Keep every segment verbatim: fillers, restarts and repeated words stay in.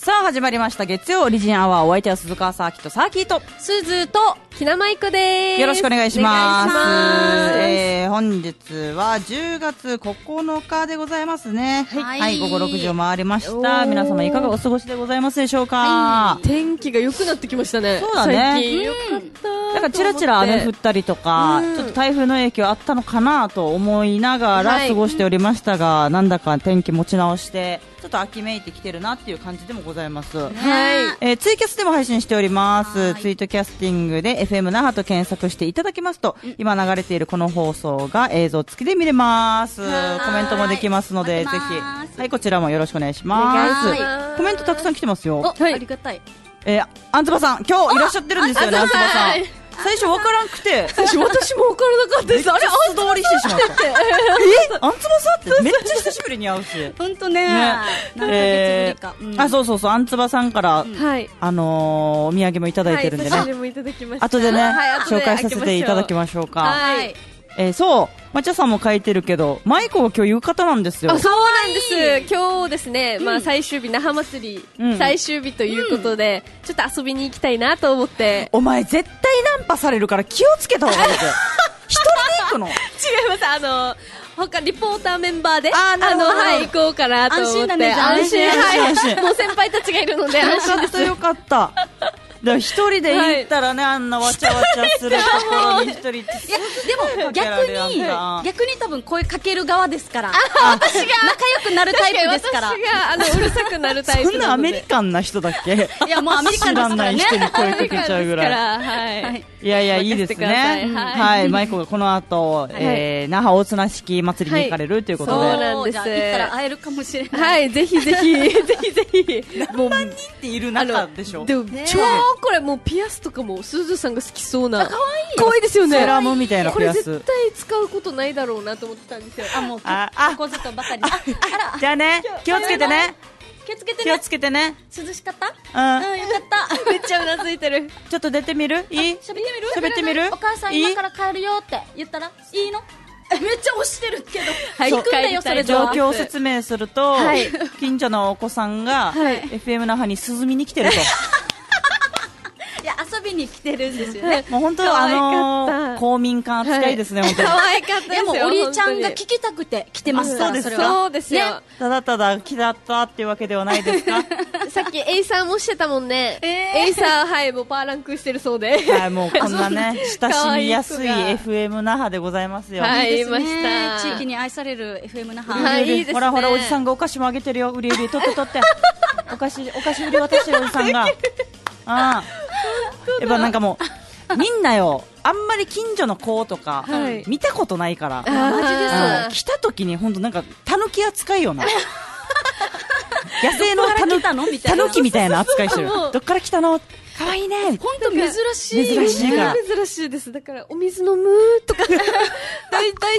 さあ始まりました月曜オリジンアワー。お相手は鈴川サーキとサーキーとすずとひなまいこです。 よろしくお願いします。 お願いします。 えー、本日はじゅうがつここのかでございますね。はい、はい、午後ろくじを回りました。皆様いかがお過ごしでございますでしょうか。 はい、天気が良くなってきましたね。 そうだね。 最近良かった。 だからチラチラ雨降ったりとか、ちょっと台風の影響あったのかなと思いながら過ごしておりましたが、はい、なんだか天気持ち直してちょっと秋めいてきてるなっていう感じでもございます。はい、えー、ツイキャスでも配信しております。ツイートキャスティングで エフエム 那覇と検索していただきますと、今流れているこの放送が映像付きで見れます。コメントもできますので、ぜひ、はい、こちらもよろしくお願いします。コメントたくさん来てますよ。 はい、ありがたい。 えー、あんつばさん、今日いらっしゃってるんですよね、あんつばさん。最初わからんくて、 最初私もわからなかったです。 あれ、素通りしてしまった。え、あんつばさんってめっちゃ久しぶりに会うし。 ほんとね。何ヶ月ぶりか。 あ、そうそうそう、あんつばさんから、あの、お土産もいただいてるんでね。後でね、紹介させていただきましょうか。はい。えー、そう、まちゃさんも書いてるけど、マイコが今日浴衣なんですよ。 あ、そうなんです。今日ですね、うん、まあ最終日、那覇祭り、うん、最終日ということで、うん、ちょっと遊びに行きたいなと思って。 お前絶対ナンパされるから気をつけた方がいいぜ。一人で行くの？違います。あの、他リポーターメンバーで、あ, あの、はい、行こうかなと思って。安心だね、 安心。 はい。もう先輩たちがいるので、安心です。 よかった、よかった。一人で行ったらね、はい、あんなわちゃわちゃするところに一人って。いや、 でも逆に、逆に多分声かける側ですから。私が仲良くなるタイプですから。 私が、あの、うるさくなるタイプ。 そんなアメリカンな人だっけ？ いや、もうアメリカンですからね。知らない人に声かけちゃうぐらい。 はい。 いやいや、いいですね。はい。マイコがこの後、えー、那覇大綱式祭りに行かれるということで。 そうなんです。 行ったら会えるかもしれない。 はい、ぜひぜひ、ぜひぜひ。 何万人っている中でしょ？ でも、超これもうピアスとかもすずさんが好きそうな。可愛い。可愛いですよね。 セーラームーンみたいなピアス。 これ絶対使うことないだろうなと思ってたんですよ。 あ、もう、ここずっとばかり。 じゃあね、気をつけてね。 気をつけてね。 気をつけてね。 涼しかった？ うん。 うん、よかった。 めっちゃうなずいてる。 ちょっと出てみる？いい？ 喋ってみる？ 喋ってみる？ お母さん今から帰るよって言ったらいいの？めっちゃ押してるけど。 はい、 行くんだよ、それ状況を説明すると、はい、近所のお子さんが、はい、エフエム 那覇に涼みに来てると。 いや、遊びに来てるんですよね。 もう本当あのー、公民館扱いですね、はい、本当に。 可愛かったですよ。 でもおりちゃんが聞きたくて来てますから。 そうです、 そうですよ、 ね。ただただ来たったっていうわけではないですか。 さっきエイサーもしてたもんね。えー、エイサー、はい、もうパーランクしてるそうで。 はい、もうこんなね、親しみやすい エフエム 那覇でございますよ。 はい、 いいですね。 いました。 地域に愛される エフエム 那覇。 はい、いいですね。 ほらほら、おじさんがお菓子もあげてるよ。売り売り、取って取って。お菓子、お菓子売り渡してるおじさんが。ああ。やっぱなんかもうみんなよ、あんまり近所の子とか、はい、見たことないから、 マジです。 来た時に本当なんかタヌキ扱いよな。野生のタヌタヌキみたいな扱いしてる。どっから来たの？可愛いね。 本当珍しい。 珍しいから。 珍しいです。だからお水飲むとか大大丈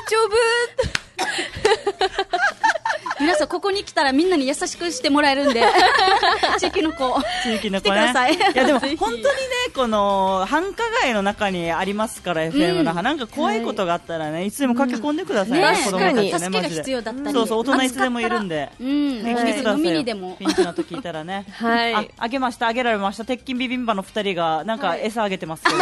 夫。 皆さんここに来たらみんなに優しくしてもらえるんで。地域の子。 地域の子ね。 来てください。 いやでも本当にね、この繁華街の中にありますから、エフエム 那覇、なんか怖いことがあったらね、いつでも駆け込んでくださいね。子供たちね、 助けが必要だったり。 そうそう、大人いつでもいるんで。 うん。 来てくださいよ。 飲みにでも。 ピンチの時いたらね。 はい。 あ、あげました、あげられました。鉄筋ビビンバの二人がなんか餌あげてますけど。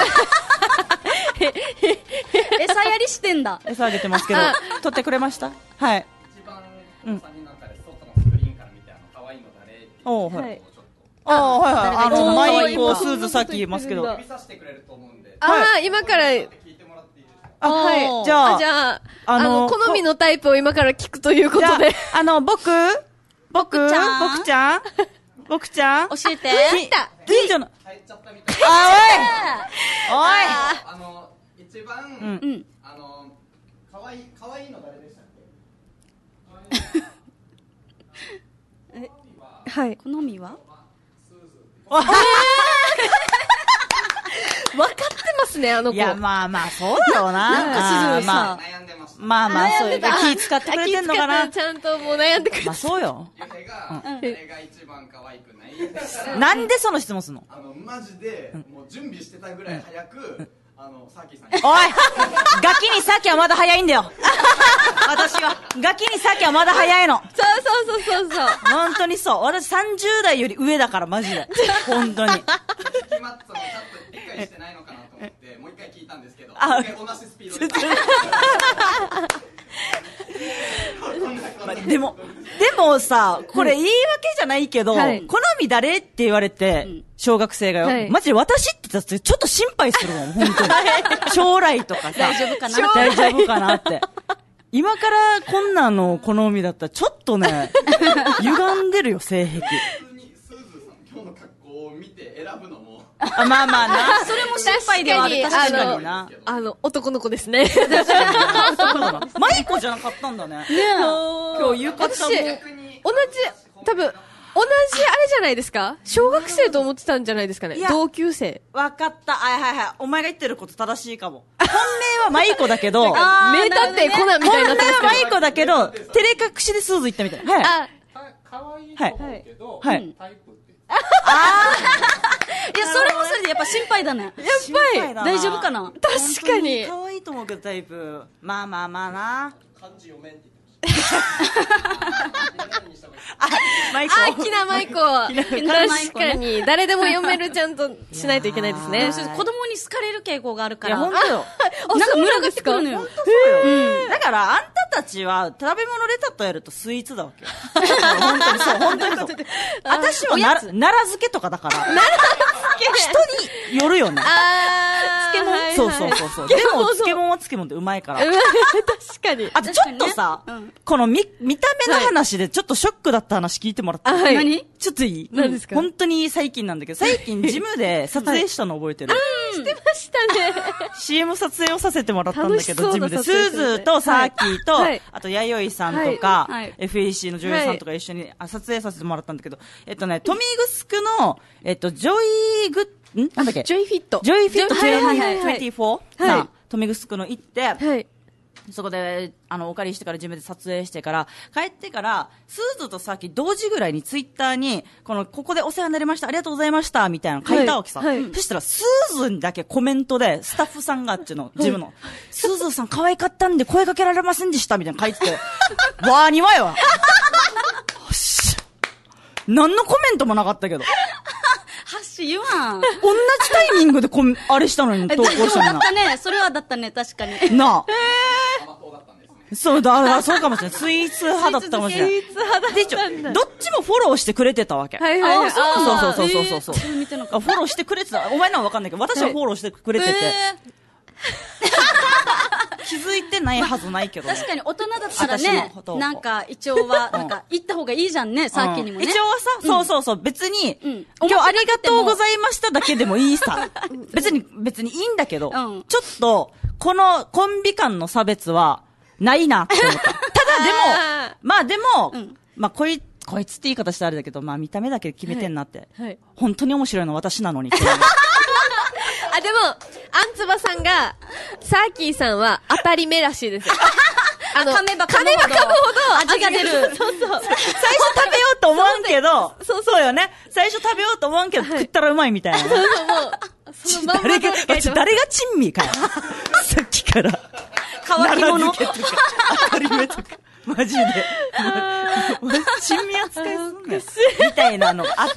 餌やりしてんだ。 餌あげてますけど、取ってくれました？はい。 うん。スクリーンから見て、あの可愛いの誰っていうのをちょっと、 ああ、はいはい、あのマイコスーズさっき言いますけど、 指さしてくれると思うんで、 ああ、今から聞いてもらっていいですか？あ、はい。 じゃあじゃああの好みのタイプを今から聞くということで、 あの僕僕僕ちゃん僕ちゃん教えて。 近所の入っちゃったみたい。 あおいおい。 あの一番あの可愛い可愛いの誰でしたっけ？ はい。 好みは？ わかってますね、あの子。 いや、まあまあ、そうだろうな。 なんかすずさ、 悩んでました。 まあまあ、そういう気使ってくれてんのかな。 ちゃんともう悩んでくれて。 まあそうよ。 ゆへが、誰が一番可愛くない？ なんでその質問すんの？ あの、マジで、もう準備してたぐらい早く、 あのサーキーさんおいガキにサキはまだ早いんだよ私はガキにサキはまだ早いの。 そうそうそうそうそう。 本当にそう。私さんじゅう代より上だからマジで本当に。 決まったのちょっと理解してないのかなと思ってもう一回聞いたんですけど、あ、同じスピードでまあ、でもでもさこれ言い訳じゃないけど、はい、好み誰って言われて、うん、小学生がよ、はい、マジで私って言ったらちょっと心配するもん本当に将来とかさ大丈夫かな大丈夫かなって今からこんなの好みだったらちょっとね歪んでるよ性癖。 普通にスーズーさん今日の格好を見て選ぶのもあまあまあなそれも心配ではある。 確かになあの男の子ですねマイコじゃなかったんだね。ね今日浴衣も同じ多分同じあれじゃないですか。小学生と思ってたんじゃないですかね。同級生。 わかった。はいはいはい。お前が言ってること正しいかも。本命はマイコだけど名探偵コナンみたいな。 本命はマイコだけど照れ隠しでスーズ行ったみたいな。はい。 あ可愛いと思うけど、はい、タイプってああいやそれもそれでやっぱ心配だね。やっぱり大丈夫かな。 確かに可愛いと思うけどタイプまあまあまあな。 漢字読めんって言ってあ、マイコ。 あ、きなマイコ。確かに。誰でも読めるちゃんとしないといけないですね。 子供に好かれる傾向があるから。 いや、本当よ。 なんか群がってくるのよ。 本当そうよ。だから、あんたたちは、食べ物レタとやるとスイーツだわけよ。本当にそう、本当にそう。私は、奈良漬けとかだから。奈良漬け人によるよね。 あー。漬物そうそうそうそう。でも、漬物は漬物ってうまいから。 確かに。 あと、ちょっとさ、この見、見た目の話でちょっとショックだった話聞いてもらって。 はい。 何？ ちょっといい？ 何ですか？ 本当に最近なんだけど、最近ジムで撮影したの覚えてる？ はい、してましたね。 シーエム 撮影をさせてもらったんだけど、ジムで。スーズーとサーキーと、はい、あと、弥生さんとか、はい、エフエーシー の女優さんとか一緒に撮影させてもらったんだけど、えっとね、トミーグスクの、えっと、ジョイグッ、んなんだっけジョイフィット。 ジョイフィットにじゅうよん、 はい、 トミーグスクの行って、 はい。 そこで、あの、お借りしてからジムで撮影してから、帰ってから、スーズとさっき同時ぐらいにツイッターに、この、ここでお世話になりました、ありがとうございました、みたいなの書いたわけさ。はいはい、そしたら、スーズにだけコメントで、スタッフさんがあっちの、ジムの、はい、スーズさん可愛かったんで声かけられませんでした、みたいなの書いてて、わー、にまいわ。よし。何のコメントもなかったけど。 ハッシュ言わん。 同じタイミングでコメ、あれしたのに投稿したのにな。だったね。それはだったね、確かに。 なあ。 甘党だったんですね。 そうだ、そうかもしれない。スイーツ派だったかもしれない。 スイーツ派だったんだ。 どっちもフォローしてくれてたわけ。 はいはいはい。 そうそうそうそうそうそう。 それ見てなかった。 フォローしてくれてた。お前のはわかんないけど、私はフォローしてくれてて。気づいてないはずないけど、ね、 確かに大人だったらね、なんか一応は、なんか行った方がいいじゃんね、さっきにもね。 一応はさ、そうそうそう、別に、今日ありがとうございましただけでもいいさ。別に、別にいいんだけど、ちょっと、このコンビ間の差別は、ないなって思った。ただでも、まあでも、まあこい、こいつって言い方してあれだけど、まあ見た目だけ決めてんなって。本当に面白いの私なのにって。 あ、でも、アンツバさんが、サーキーさんは当たり目らしいですよ。 あの、噛めば噛むほど味が出る。 そうそう。最初食べようと思わんけど、そうそうよね。最初食べようと思わんけど、食ったらうまいみたいな。そうそう、もう、そのまんま誰が、誰が珍味かよ。さっきから。 乾き物。 当たり目とか。マジで。珍味扱いすんねん。みたいなのあって、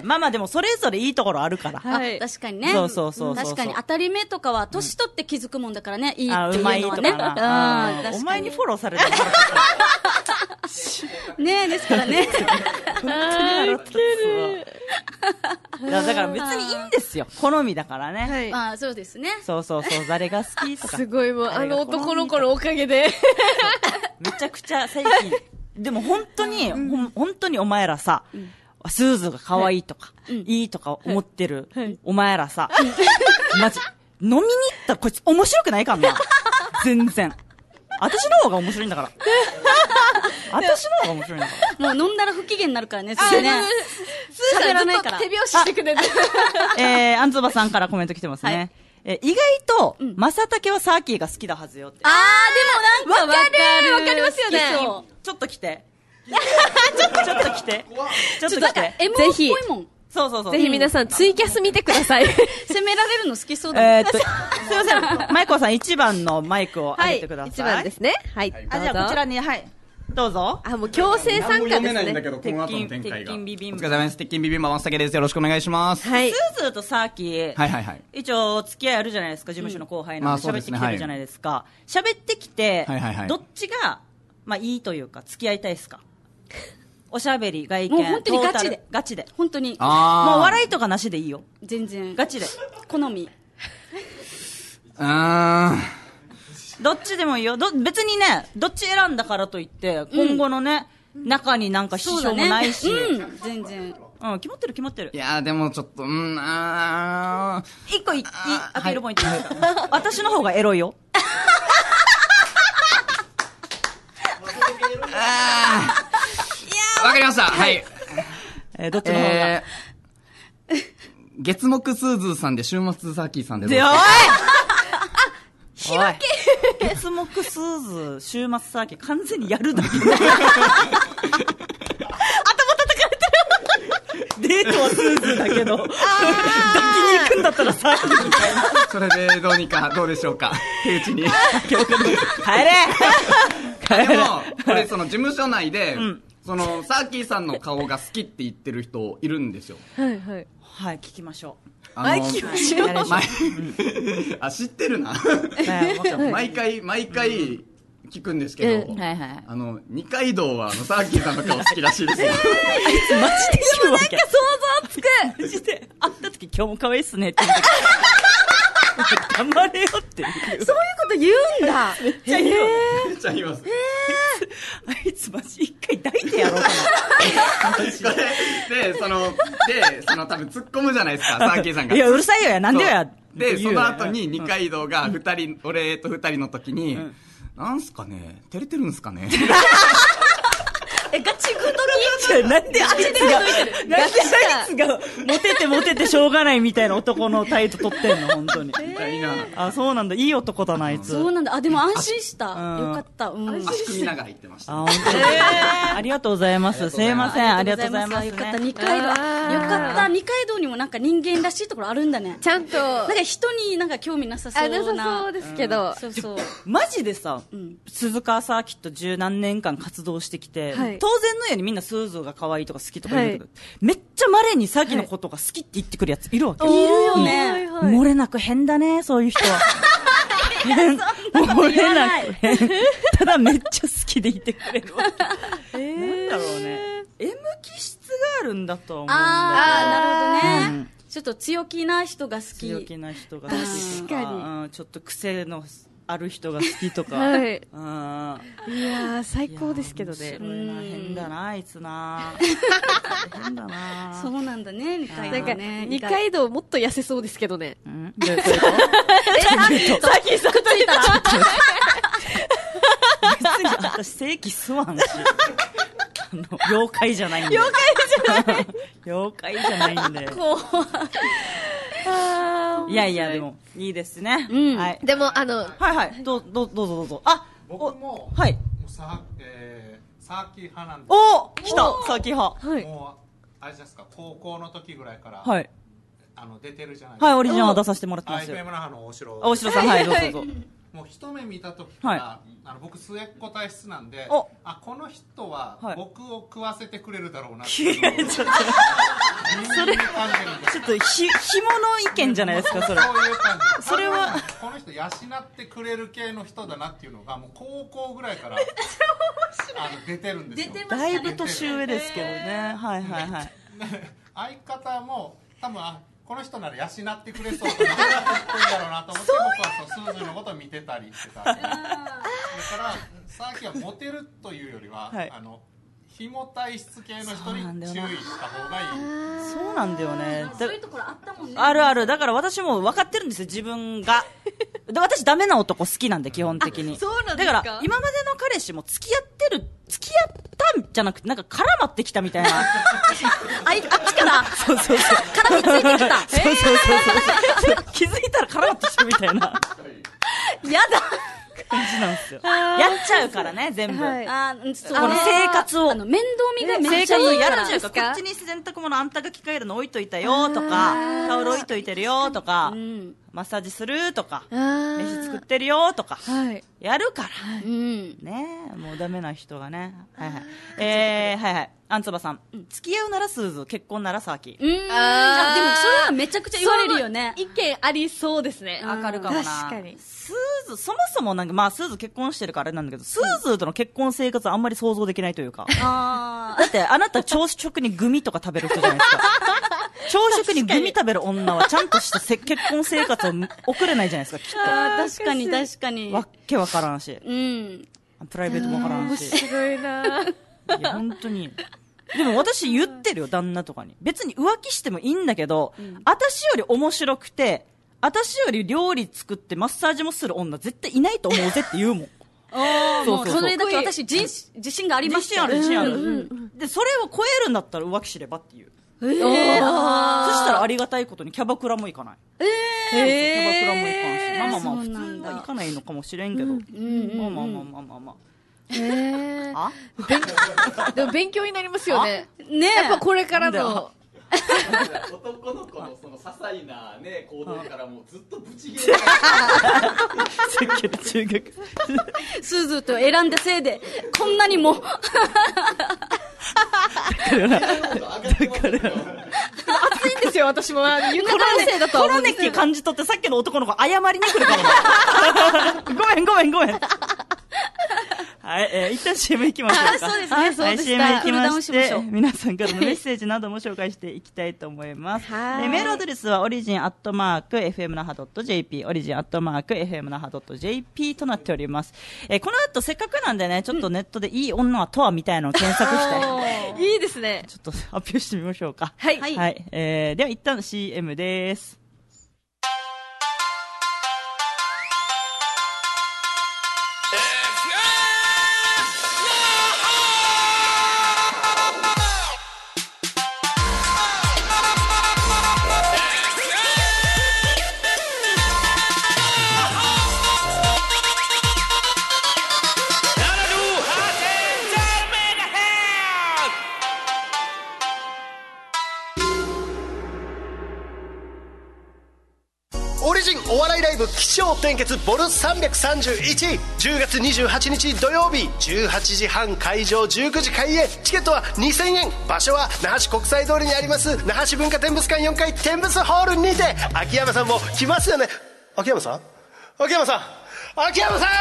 まあまあでもそれぞれいいところあるから。 はい、確かにね。 そうそうそうそう。 確かに当たり目とかは年取って気づくもんだからね、いいっていうのはね。 あ、うまいとかな。お前にフォローされてるから。 ねえ、ですからね。 本当に笑ってる。だから別にいいんですよ。好みだからね。 はい。 まあそうですね。 そうそうそう。誰が好きとか。 すごいもう、あの男の子のおかげで。 めちゃくちゃ最近。でも本当に、本当にお前らさ、スーズが可愛いとか、いいとか思ってるお前らさ、マジ、飲みに行ったらこいつ面白くないかんな。全然。私の方が面白いんだから。私の方が面白いんだから。 もう飲んだら不機嫌になるからね、それね。 喋らないから。手拍子してくれて。 えー、アンズバさんからコメント来てますね。え、意外と、マサタケはサーキーが好きだはずよって。 あー、でもなんかわかる。 わかりますよね。 ちょっと来て。ちょっと、ちょっと来て。ちょっと来て。 エムオー っぽいもん。 そうそうそう。 ぜひ皆さん、ツイキャス見てください。 責められるの好きそうだね。 えーっと、すいません。マイコさんいちばんのマイクを上げてください。 いちばんですね。はい。 あ、じゃあこちらに、はい。どうぞ。 あ、もう強制参加ですね。 読めないんだけど、この後の展開が。 鉄筋ビビンバ。 お疲れ様です。鉄筋ビビンバ松竹です。よろしくお願いします。 はい。 スーズーとサーキー。 はいはいはい。 一応、付き合いあるじゃないですか、事務所の後輩なんで。喋、 うん、 ってきてるじゃないですか。喋、はい、ってきて、 はいはいはい、 どっちが、まあいいというか、付き合いたいですか？おしゃべり、外見。 もう本当にガチで。 ガチで。 本当に。 あもう笑いとかなしでいいよ。 全然。 ガチで。 好み。 うーん。 どっちでもいいよ。ど、別にね、どっち選んだからといって、今後のね、うん、中になんか支障もないし。 うね、うん、全然。 うん、決まってる決まってる。 いやーでもちょっと、うん、あー。一個いい、アピールポイントですか、はい、私の方がエロいよ。 あー。わかりました。はい。 えー、どっちの方が、えー、月木スーズーさんで週末サーキーさんでどうですか？ おいおい月木スーズー、週末サーキー完全にやるだけ。頭叩かれてる。デートはスーズーだけど、抱きに行くんだったらサーキーみたいな。 それでどうにかどうでしょうか。手打ちに。 帰れ帰れ。でも、これその事務所内で、うんその、サーキーさんの顔が好きって言ってる人いるんですよ。 はいはい。 はい、聞きましょう。 あのー、はい、聞きましょう。毎あ、知ってるな。毎回、毎回聞くんですけど、 はいはい。 あの、二階堂はあの、サーキーさんの顔好きらしいですよ。 あいつマジで言うわけ。 なんか想像つく。 マジで、会った時今日も可愛いっすねって言って。黙れよっていう。 そういうこと言うんだ。 めっちゃ言う。 めっちゃ言います。 あいつマジ一回抱いてやろうかな。 で、その、で、その多分突っ込むじゃないですか、サーキーさんが。 いや、うるさいよや、なんでよや。 で、その後に二階堂が二人、俺と二人の時に、なんすかね、照れてるんすかね。 え、ガチグッドなんであいつが、なんであいつが、モテてモテてしょうがないみたいな男の態度取ってんの、本当に。 みたいな。 あ、そうなんだ。いい男だな、あいつ。 そうなんだ。あ、でも安心した。よかった。うん。 足組みながら言ってました。 あ、本当に。ありがとうございます。すいません。ありがとうございます。 よかった、二階堂。よかった、二階堂にもなんか人間らしいところあるんだね。 ちゃんと。 なんか人になんか興味なさそうな。 なさそうですけど。 そうそう。 マジでさ、鈴鹿サーキット十何年間活動してきて、当然のようにみんなスーズーが可愛いとか好きとか言うけど、はい、めっちゃ稀にサーキのことが好きって言ってくるやついるわけ。 いるよね。 漏れなく変だね、そういう人は。漏れなく変。ただめっちゃ好きでいてくれるわけ。えー、なんだろうね。M 気質があるんだと思うんだよ。 あー、なるほどね。うん、ちょっと強気な人が好き。 強気な人が好きとか。 確かに。 うん、ちょっと癖のある人が好きとか。 はい。 あいやー、最高ですけどね。 面白いな。変だな、あいつな。変だな。 そうなんだね、二階堂ね。 なんか、二階堂もっと痩せそうですけどね。 うんどういうこと？ さっきさっきついたら。 別に私正規吸わんし。あの、妖怪じゃないんで。 妖怪じゃない妖怪じゃないんで。 怖い。いやいや、でも、いいですね。 うん。 はい。でも、あの、 はいはい。どう、どう、どうぞどうぞ。あ、 僕も、 はい。 さ、えー、サーキー派なんです。 おー来たサーキー派。 はい。 もう、あれですか、高校の時ぐらいから、 はい。 あの、出てるじゃないですか。 はい、オリジナル出させてもらってますよ。 エフエム 那覇の大城。 大城さん、はい、どうぞどうぞ。 もう一目見た時から、 はあの僕末っ子体質なんで、 おあこの人ははい僕を食わせてくれるだろうなっていやいうのをちょっとそれ感じるんですちょっとひ紐の意見じゃないですかそれ。 そういう感じ。 それはこの人養ってくれる系の人だなっていうのがもう高校ぐらいからあの出てるんですよ。 出てまだいぶ年上ですけどね。はいはいはい。 相方も多分あこの人なら養ってくれそうと思ってるんだろうなと思って僕はそうスーズーのことを見てたりしてた。だからサーキはモテるというよりは、はい、あの紐体質系の人に注意した方がいい。 そうなんだよね。 そういうところあったもんね。 あるある。だから私も分かってるんですよ自分が。で私ダメな男好きなんで基本的に。 そうなんですか。 だから今までの彼氏も付き合ってる付き合ったんじゃなくてなんか絡まってきたみたいな。 ああっちからそうそうそう絡みついてきた。 そうそうそうそう。気づいたら絡まってきたみたいな。 やだ。 感じなんですよ。やっちゃうからね、全部。 はいあーそうこの生活を。 あの、面倒見がめ生活をっちゃいいから。 やっちゃうから、こっちに洗濯物あんたが着替えるの置いといたよとか、タオル置いといてるよとか、 うん。 マッサージするとか、 あー飯作ってるよとか、 はい。 やるから。 うん。 ねえ、もうダメな人がね。はいはい。えー、はいはい。アンツバさん。付き合うならスーズ、結婚ならサーキー。 うん。 あーあでもそれはめちゃくちゃ言われるよね。 意見ありそうですね。 わかるかもな。 確かに。 スーズ、そもそもなんか、まあスーズ結婚してるからあれなんだけど、スーズとの結婚生活はあんまり想像できないというか。 あだってあなた朝食にグミとか食べる人じゃないですか。朝食にグミ食べる女はちゃんとしたせ結婚生活を送れないじゃないですか、きっあー、確かに確かに。 と。わっけわからんし。 うん。 プライベートもわからん面し。 白いな。 いや、本当に。でも私言ってるよ、旦那とかに。別に浮気してもいいんだけど、私より面白くて、私より料理作ってマッサージもする女絶対いないと思うぜって言うもん。 ああ、 そうそうそうもうそれだけ私自自信がありま自したよ。 信ある自信ある、 うんうんでそれを超えるんだったら浮気しればっていう。 えー、あそしたらありがたいことにキャバクラも行かない。 ーえキャバクラも行かんし、まあまあまあ普通そうなんだは行かないのかもしれんけど、 うんうんまあまあまあまあまあまへーあ。あ勉でも勉強になりますよね。 ねえ。 やっぱこれからなんだよの。 男の子のその些細なね行動からもうずっとブチギレがせっけど中学スーズーと選んだせいで、こんなにも。 熱いんですよ、私も。ゆかのせいだとはこの思うんですよ。 熱気感じ取ってさっきの男の子謝りに来るかもなごめんごめんごめんはい、えー、一旦 シーエム 行きましょうか。 あそうですねはい、 そうでしたシーエム 行きクールダウましンしましてょう皆さんからのメッセージなども紹介していきたいと思います。 はいえーメールアドレスはオリジンアットマーク エフエムナハドットジェーピー オリジンアットマーク エフエムナハドットジェーピー となっております。えーこの後せっかくなんでね、ちょっとネットでいい女はとはみたいなのを検索して、 いいですね。 ちょっと発表してみましょうか。 はい。 はいはい、えー、では一旦 シーエム です。 オリジンお笑いライブ起承転結ボルさんびゃくさんじゅういち、じゅうがつにじゅうはちにち土曜日じゅうはちじはん会場じゅうくじ開演、チケットはにせんえん、場所は那覇市国際通りにあります那覇市文化展物館よんかい展物ホールにて。秋山さんも来ますよね。秋山さん秋山さん秋山さん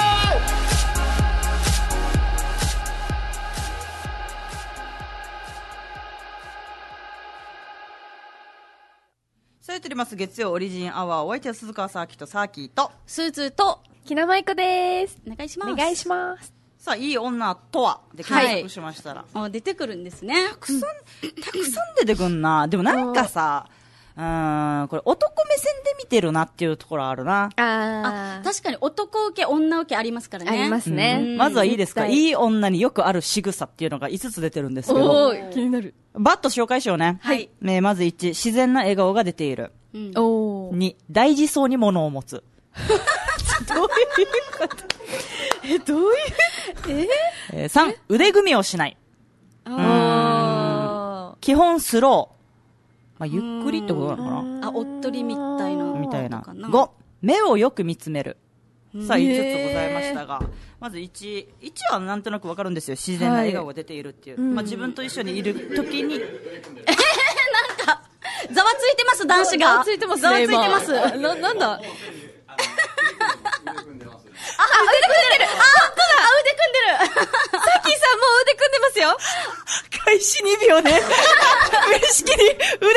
されております月曜オリジンアワー、お相手は鈴川サーキとサーキーと、 スーズーと、 きなまいこです。 お願いします。 お願いします。 さあ、いい女とはで検索しましたら、 あ、出てくるんですね。 たくさん、たくさん出てくんな。でもなんかさ、うーん、これ男目線で見てるなっていうところあるな。 ああ、 確かに男受け、女受けありますからね。 ありますね。 うんまずはいいですか、 絶対いい女によくある仕草っていうのがいつつ出てるんですけど、 おー、気になる。 バッと紹介しようね。 はい。 ねまずいち、自然な笑顔が出ている。 うんおー。 に、大事そうに物を持つ。 どういうことえ、どういうえー、さん、腕組みをしない。 あ基本スロー。まあ、ゆっくりってことなのかなあ、おっとりみたいな。 みたいな。 ことかご、目をよく見つめる。さあ、いつつございましたが、まずいち、いちはなんとなくわかるんですよ。自然な笑顔が出ているっていう。まあ、自分と一緒にいる時に、 ざわついてます、男子が。 ざわついてますね。 ざわついてます。 今な、なんだあ、腕組んでる。あ、本当だ、腕組んでる。 さっきさんもう腕組んでますよ。 開始にびょうね。無意識に腕組んど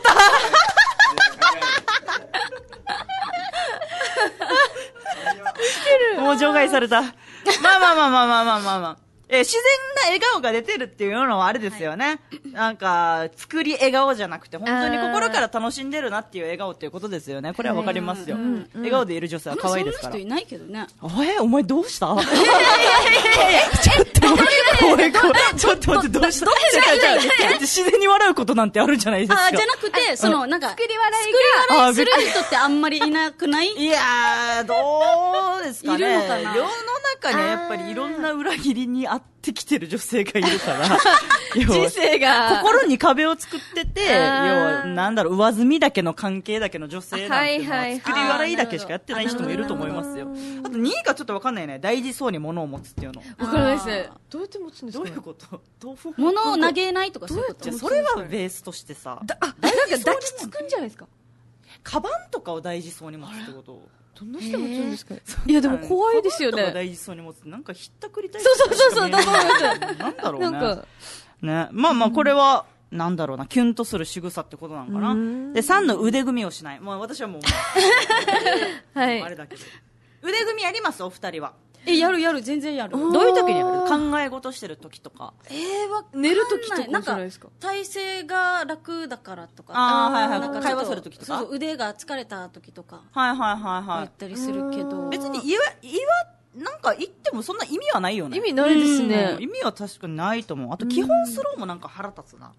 ったもう除外された。まあまあまあまあまあまあまあまあ。えー自然な笑顔が出てるっていうのはあれですよね。なんか、作り笑顔じゃなくて、本当に心から楽しんでるなっていう笑顔っていうことですよね。これはわかりますよ。笑顔でいる女性は可愛いですから。 そんな人いないけどね。 え、お前どうしたどういうこ怖い怖い。ちょっと待って、どうしたどっちがいいんですか？自然に笑うことなんてあるじゃないですか。 あ、じゃなくて、その、なんか、 作り笑い作り笑いする人ってあんまりいなくない？ いやー、どうですかね。 いるのかな？ 世の中にはやっぱりいろんな裏切りにあってきてる女性がいるから。 人生が。 心に壁を作ってて、要は、なんだろう、上積みだけの関係だけの女性なんていうのは、作り笑いだけしかやってない人もいると思いますよ。あとにいがちょっとわかんないね。大事そうに物を持つっていうの。 わからないですね。どうやって持つんですか？ どういうこと？豆腐物を投げないとかそういうこと？ じゃそれはベースとしてさ。 だ、あ、なんか抱きつくんじゃないですか？ カバンとかを大事そうに持つってこと？ どんな人持つんですか？いやでも怖いですよね。 カバンとか大事そうに持つ。なんかひったくりたい。 そうそうそうそう、だと思います。 なんだろうね。 なんか。 ね。まあまあこれは、なんだろうな、キュンとする仕草ってことなのかな。で、さんの腕組みをしない。まあ私はもう、 はい。 あれだけど。腕組みやりますお二人は。 え、やるやる、全然やる。 どういう時にやる？考え事してる時とか。 えー、わ寝る時とかじゃないですか？ 体勢が楽だからとか。 ああ、はいはい。 なんか会話する時とか。 そうそう、腕が疲れた時とか。 はいはいはいはい。 言ったりするけど。 別に言わ、言わ、なんか言ってもそんな意味はないよね。 意味ないですね。 意味は確かにないと思う。あと基本スローもなんか腹立つな。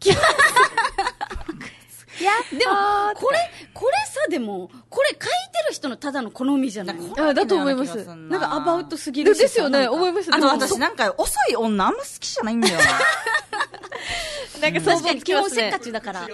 いや、でも、これ、これさ、でも、これ書いてる人のただの好みじゃない？ あ、だと思います。 なんかアバウトすぎるし。 ですよね、思います。 あと私なんか遅い女あんま好きじゃないんだよな。 なんか確かに基本せっかちだから。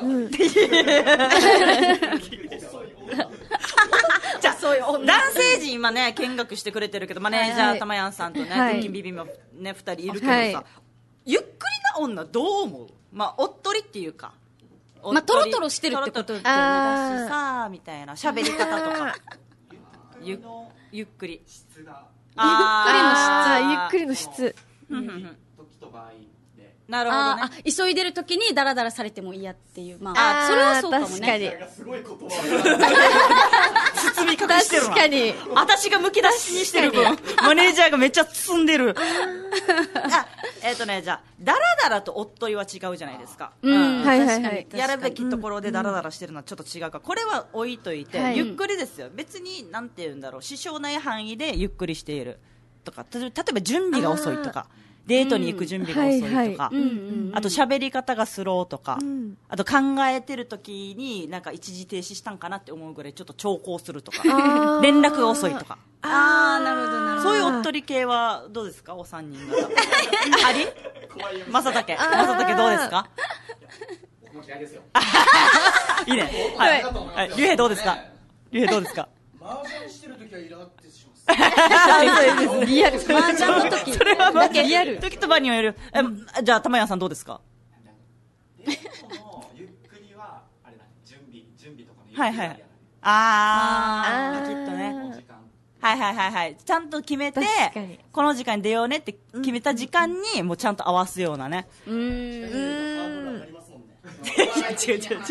じゃあそういう男性陣今ね見学してくれてるけどマネージャーたまやんさんとね天気ビビもね二人いるけどさ、ゆっくりな女どう思う？まあおっとりっていうか。 まあ、トロトロしてるってことだしさみたいな喋り方とかゆ, ゆっくり質がゆっくりの質ゆっくりの質なるほどね。 あ、急いでる時にダラダラされても嫌っていう。まあ、あそれはそうかもね。 確かに。 すごい言葉を包み隠してるわ。 確かに。 私がむき出しにしてる分、マネージャーがめっちゃ包んでる。あ、えっ、ー、とね、じゃあ、ダラダラとおっとりは違うじゃないですか。 うん、はいはいはい。 やるべきところでダラダラしてるのはちょっと違うか。これは置いといて、ゆっくりですよ。別に、なんて言うんだろう、支障ない範囲でゆっくりしている。とか、例えば準備が遅いとか。デートに行く準備が遅いとか、あと喋り方がスローとか、うん、あと考えてる時になんか一時停止したんかなって思うぐらいちょっと長考するとか、連絡が遅いとか。 ああ、なるほどなるほど。 そういうおっとり系はどうですかお三人方。あり？まさたけ。まさたけどうですか？ 僕も嫌いですよ。 いいね。はい。はい。りゅうへいどうですか？りゅうへいどうですか？ 麻雀してる時はイラってします。 リアル。 麻雀の時。 それはだけリアル。 時と場による。え、じゃあ、玉屋さんどうですか？ デートのゆっくりは、あれだね、準備、準備とかのゆっくりはいはい。あー、きっとね。はいはいはいはい。ちゃんと決めて、この時間に出ようねって決めた時間に、もうちゃんと合わすようなね。 うーん。うーん。 違う違う違う。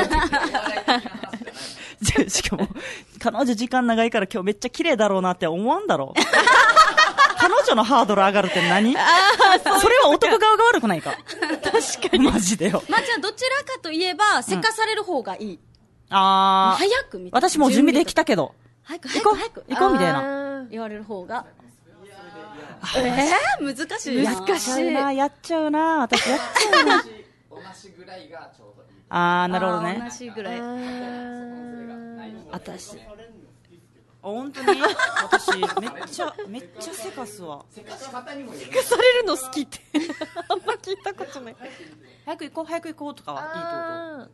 しかも、彼女時間長いから今日めっちゃ綺麗だろうなって思わんだろう。彼女のハードル上がるって何？あそ, それは男側が悪くないか。確かに。マジでよ。 まあ、じゃあどちらかといえば、せかされる方がいい。うん、 あー。 早くみたいな。 私もう準備できたけど。 早く、早く、早く。 行こうみたいな。 言われる方が。えー、難しいな。 難しいな。 やっちゃうな。私やっちゃうな。 同じぐらいがちょうどいい。 あー、なるほどね。 同じぐらい。 私。本当に私、めっちゃ、めっちゃせかすわ。 せかし方にもよる。 せかされるの好きって。あんま聞いたことない。 早く行こう、早く行こうとかはいいってこと？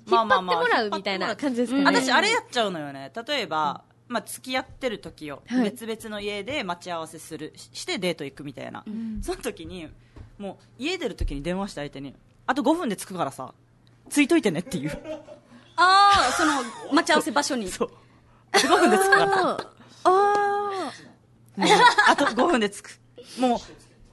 まあまあまあ。引っ張ってもらうみたいな感じですかね。 私、あれやっちゃうのよね。例えば、まあ、付き合ってる時よ、はい、別々の家で待ち合わせするしてデート行くみたいな、うん、その時にもう家出る時に電話した相手にあとごふんで着くからさついといてねっていうああその待ち合わせ場所にそうあとごふんで着くからさあああとごふんで着くもうどう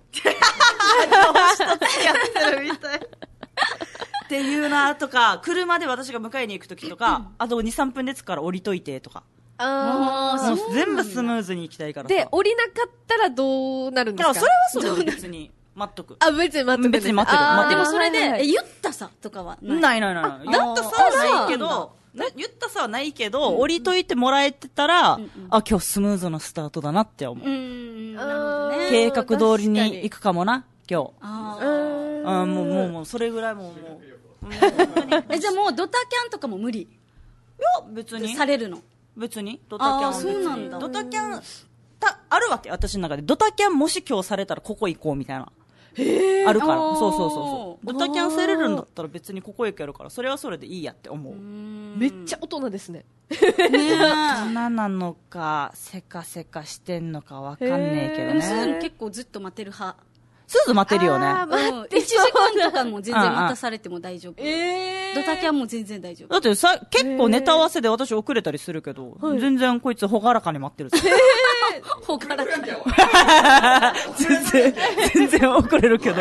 したってやってるみたいっていうなとか車で私が迎えに行く時とか、うん、あと にさんぷんで着くから降りといてとかあもう全部スムーズに行きたいからさで降りなかったらどうなるんですか？ それはそれで別に待っとくあ別に待っとく別に待ってる待ってるでもそれで、はいはい、え言ったさとかはないないないない言ったさはないけど言ったさはないけど、うん、降りといてもらえてたら、うんうん、あ今日スムーズなスタートだなって思う、うん、なるほどね、計画通りに行くかもな今日。 あーあもう、もう、もう、それぐらいもう、もう。 え、じゃあもうドタキャンとかも無理いや、別に。 されるの別にドタキャンは別に。 あーそうなんだドタキャン、た、あるわけ、私の中で。ドタキャンもし今日されたらここ行こうみたいな。へー。あるから。 おーそうそうそうそう。ドタキャンされるんだったら別にここ行けるから、それはそれでいいやって思う。 めっちゃ大人ですね。 大人なのか、せかせかしてんのかわかんねえけどでもすずね。 結構ずっと待てる派すず待てるよね。 あー待ってうんいちじかんとかも全然待たされても大丈夫えー、 ドタキャンも全然大丈夫だってさ、結構ネタ合わせで私遅れたりするけど、全然こいつほがらかに待ってる。 ほからか全然、全然遅れるけど。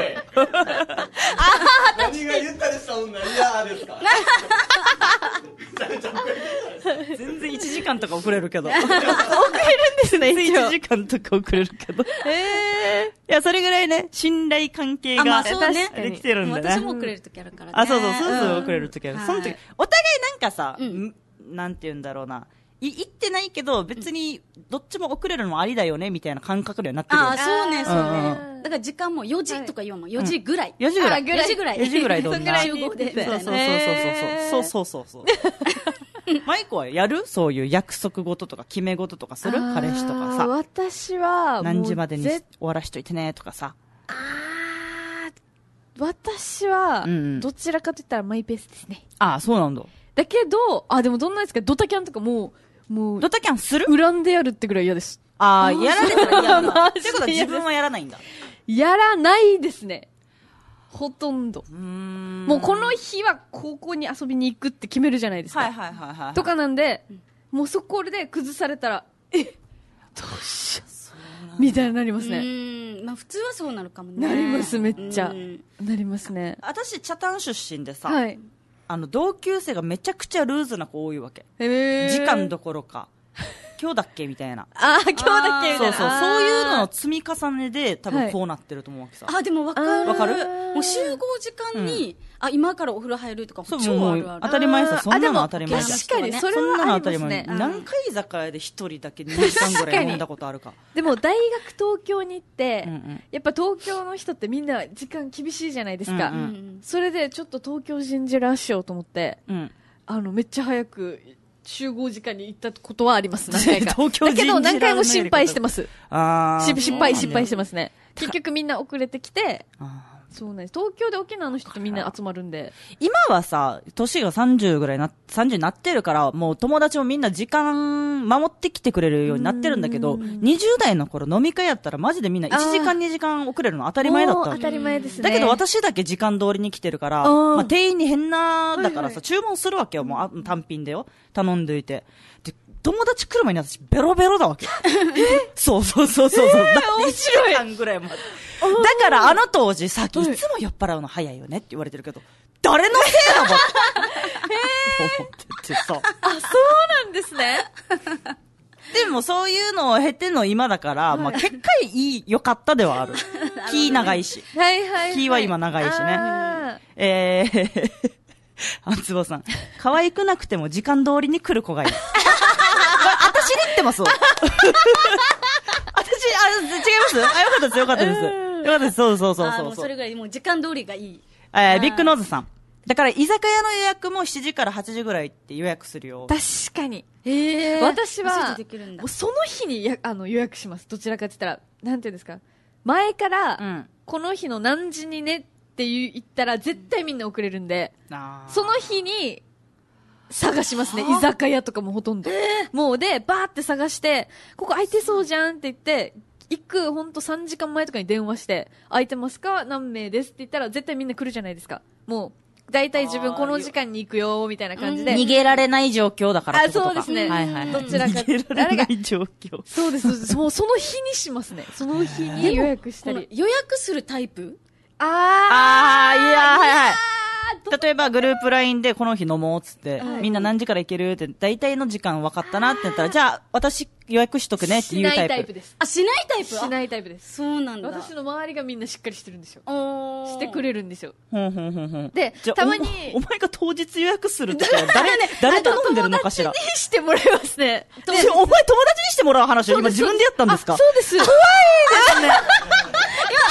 何が言ったりした女嫌ですか？ 全然いちじかんとか遅れるけど。 遅れるんですね、 全一応然いちじかんとか遅れるけど。 えいや、それぐらいね、信頼関係あまがあそうねできてるんでね。 私も遅れる時あるからねあ、そうそう、そうそううん遅れるときある。 はいその時、お互いなんかさ、 うんんなんて言うんだろうな。い、言ってないけど、別に、どっちも遅れるのもありだよね、みたいな感覚にはなってるよああそうねそううんねだから時間もよじとか言うもんよじぐらいよじぐらい。 あよじぐらいよじぐらいどんな。 集合でみたいなそうそうそうそうそう。そうそうそうそう。マイコはやるそういう約束事とか決め事とかする彼氏とかあーさ。 私は、 何時までにぜ終わらしといてねとかさ。 あー私は、 うんうんどちらかといったらマイペースですね。 ああ、そうなんだ。 だけど、あ、でもどんなですか、ドタキャンとかもう、もう、 ドタキャンする恨んでやるってぐらい嫌です。 ああ、やられたら嫌だな。 マってことはジで嫌です自分はやらないんだ。 やらないですね。ほとんど。 うーんもうこの日は高校に遊びに行くって決めるじゃないですか。 はいはいはいはい。 とかなんで、もうそこで崩されたら、え、どうしよう。みたいになりますうね。 ーんまあ普通はそうなるかもねなります、めっちゃう。んなりますね。 私、北谷出身でさ、 はい。 あの、同級生がめちゃくちゃルーズな子多いわけ。 へー時間どころか、今日だっけみたいな。 あー、今日だっけみたそそう、 いうな。 そういうののあー積み重ねで多分こうなってると思うわけさ。 あでも分かるあーわかるもう集合時間にあ今からお風呂入るとかそう、 超もうあるある当たり前さ、そんなのあでも当たり前じゃん。 確かに、それそんなのはあ当たり前。 りますね。 何回居酒屋で一人だけにじかんぐらい飲んだことあるか。 でも大学東京に行って、 うんうんやっぱ東京の人ってみんな時間厳しいじゃないですか。 うんうんうんそれでちょっと東京人じらしようと思って、 うん。 あの、めっちゃ早く集合時間に行ったことはあります、何回か。 東京人じらだけど何回も心配してます。 あーし失敗、失敗してまますね。結局みんな遅れてきて、 あーそうなんです。東京で沖縄の人ってみんな集まるんで。 今はさ、年がさんじゅうぐらいな、さんじゅうになってるから、もう友達もみんな時間守ってきてくれるようになってるんだけど、にじゅう代の頃飲み会やったらマジでみんないちじかんにじかん遅れるの当たり前だったのもう当たり前ですね。 だけど私だけ時間通りに来てるから、 うんまあ、店員に変な、だからさ、 はいはい注文するわけよ、もうあ単品でよ。頼んでおいて。で、友達来る前に私ベロベロだわけ。そうそうそうそう。だっていちじかんぐらいまで。だからあの当時、さっきいつも酔っ払うの早いよねって言われてるけど、誰のせいだもん思っててさ。 あ、そうなんですね。 でもそういうのを経ての今だから、まあ結果いい、良かったではある。気長いし。 はいはい、はい。 気は今長いしねあえー、あつぼさん。可愛くなくても時間通りに来る子がいい。私に言ってます私、あ、違いますあ、よかったです、よかったです。よかったです、そうそうそうあーそうそう。 もうそれぐらいもう時間通りがいいえー、ビッグノーズさん。だから居酒屋の予約もしちじからはちじぐらいって予約するよ。 ー確かに。 へー私はそうできるんだもうその日にやあの予約します。どちらかって言ったら、なんていうんですか。前から、 うん。 この日の何時にねって言ったら絶対みんな遅れるんで、 あーその日に探しますね。居酒屋とかもほとんど。もうで、バーって探して、ここ空いてそうじゃんって言って、行くほんとさんじかんまえとかに電話して、空いてますか何名ですって言ったら絶対みんな来るじゃないですか。もう、だいたい自分この時間に行くよ、みたいな感じで。 逃げられない状況だからってことか。 あそうですねはいはいはい。 どちらか逃げられない状況。 そうです、そうです。もうその日にしますね。その日に予約したこのり。 予約するタイプああー、いや、はいはい。例えばグループラインでこの日飲もうっつって、 はいみんな何時から行けるって、大体の時間分かったなって言ったら、じゃあ私予約しとくねってしないいうタイプ。 タイプです。 あしないタイプしないタイプです。 そうなんだ私の周りがみんなしっかりしてるんですよ。 おーしてくれるんですよ。 ほんほんほんほん。 でじゃあたまにおお前が当日予約するときは誰、誰と飲んでるのかしら。 にしてもらいますね。 でお前友達にしてもらう話を今自分でやったんですか？ あそうです。怖いですね。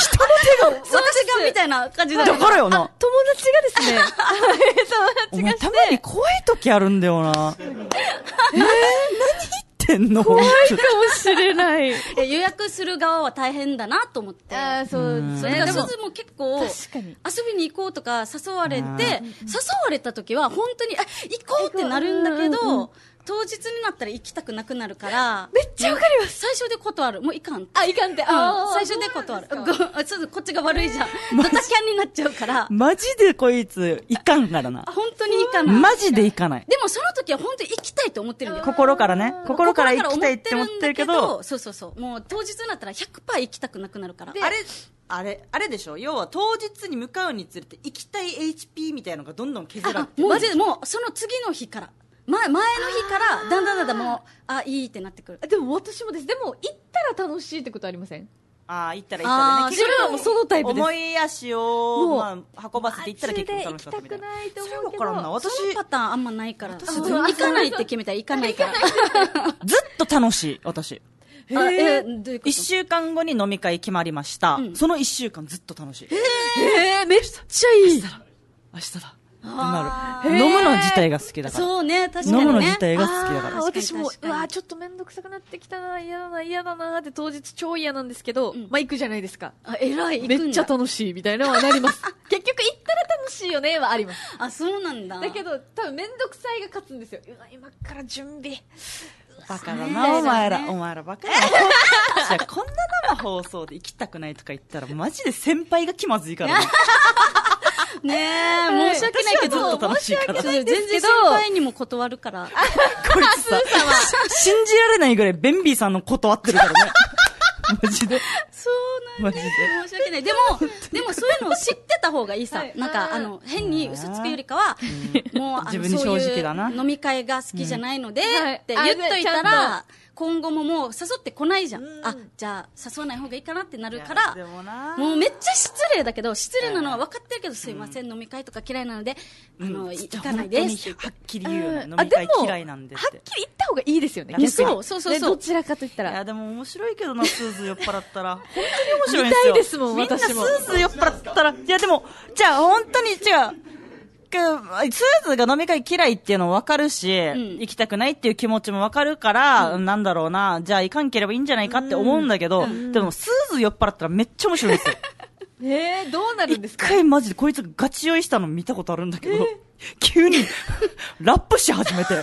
手が、 私がみたいな感じだだからよな。 友達がですね、 お前たまに怖い時あるんだよな。えー、何言ってんの？ 怖いかもしれない。 予約する側は大変だなと思って。 ああ、そうですね。 それからすずも結構、 確かに遊びに行こうとか誘われて、誘われた時は本当に、あ、行こうってなるんだけど、当日になったら行きたくなくなるから、 めっちゃわかります。 最初で断る。もういかん。 あ、いかんって。ああ、最初で断る。ご、すずこっちが悪いじゃん。ドタキャンになっちゃうから。 マジでこいつ、いかんからな。 本当にいかない。 マジでいかない。 でもその時は本当に行きたいと思ってるんだよ。 心からね。心から行きたいって思ってるけど、 そうそうそう。もう当日になったら ひゃくパーセント 行きたくなくなるから。 あれ、あれ、あれでしょ、要は当日に向かうにつれて行きたい エイチピー みたいなのがどんどん削られて。 もう、もうその次の日から。前、前の日から、だんだんだんだんもう、あ、いいってなってくる。 でも私もです。でも、行ったら楽しいってことありません？ ああ、行ったら行ったらね。 それはもうそのタイプです。 重い足を、まあ、運ばせて行ったら結局楽しかったみたいな。 行きたくないと思うけど。 それは分からんな。私、 そのパターンあんまないから。行かないって決めたら行かないから。 ずっと楽しい、私。 えー、どういうこと？ 一週間後に飲み会決まりました。うん、その一週間ずっと楽しい。 えー、めっちゃいい。 明日だ。なる。飲むの自体が好きだから。 そうね、確かにね。 飲むの自体が好きだから。 私も、うわちょっとめんどくさくなってきたな、嫌だな、嫌だなって当日超嫌なんですけど、うん、まあ行くじゃないですか。 あ、偉い、 めっちゃ楽しいみたいなのはなります。結局行ったら楽しいよねはあります。 あ、そうなんだ。 だけど、多分めんどくさいが勝つんですよ。うわ、今から準備。 バカだな、お前ら。お前らバカだな。こんな生放送で行きたくないとか言ったら、マジで先輩が気まずいからね。 ねえ、申し訳ないけど、 申し訳ない全然先輩にも断るから。 こいつさ、信じられないぐらいベンビーさんの断ってるからね。マジで。 そうなんです。申し訳ない。でも、でもそういうのを知ってた方がいいさ。なんか、あの、変に嘘つくよりかは、もう、あの、 自分に正直だな。 飲み会が好きじゃないので、って言っといたら、今後ももう誘ってこないじゃん。あ、じゃあ誘わない方がいいかなってなるから、もうめっちゃ失礼だけど、失礼なのは分かってるけど、すいません、飲み会とか嫌いなので、あの、行かないです。 はっきり言うよね。飲み会嫌いなんで。 はっきり言った方がいいですよね。 そうそうそう。 どちらかと言ったら。 いや、でも面白いけどな、スーズ酔っ払ったら。本当に面白いんですよ。 見たいですもん、私も。 みんなスーズ酔っ払ったら。いや、でも、じゃあ本当に違う。スーズが飲み会嫌いっていうのもわかるし、うん、行きたくないっていう気持ちもわかるから、うん、なんだろうな、じゃあ行かんければいいんじゃないかって思うんだけど、うん、でもスーズ酔っ払ったらめっちゃ面白いんですよ。 えー、どうなるんですか？ 一回マジでこいつがガチ酔いしたの見たことあるんだけど、えー、急にラップし始めて。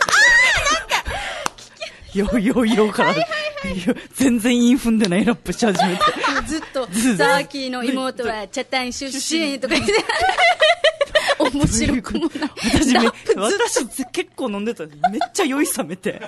よよよから、はいはいはい、全然イン踏んでないラップし始めて。 ずっと、ザーキーの妹はチャタン出身とか言って。面白くもない。 私め、私結構飲んでた。めっちゃ酔い冷めて。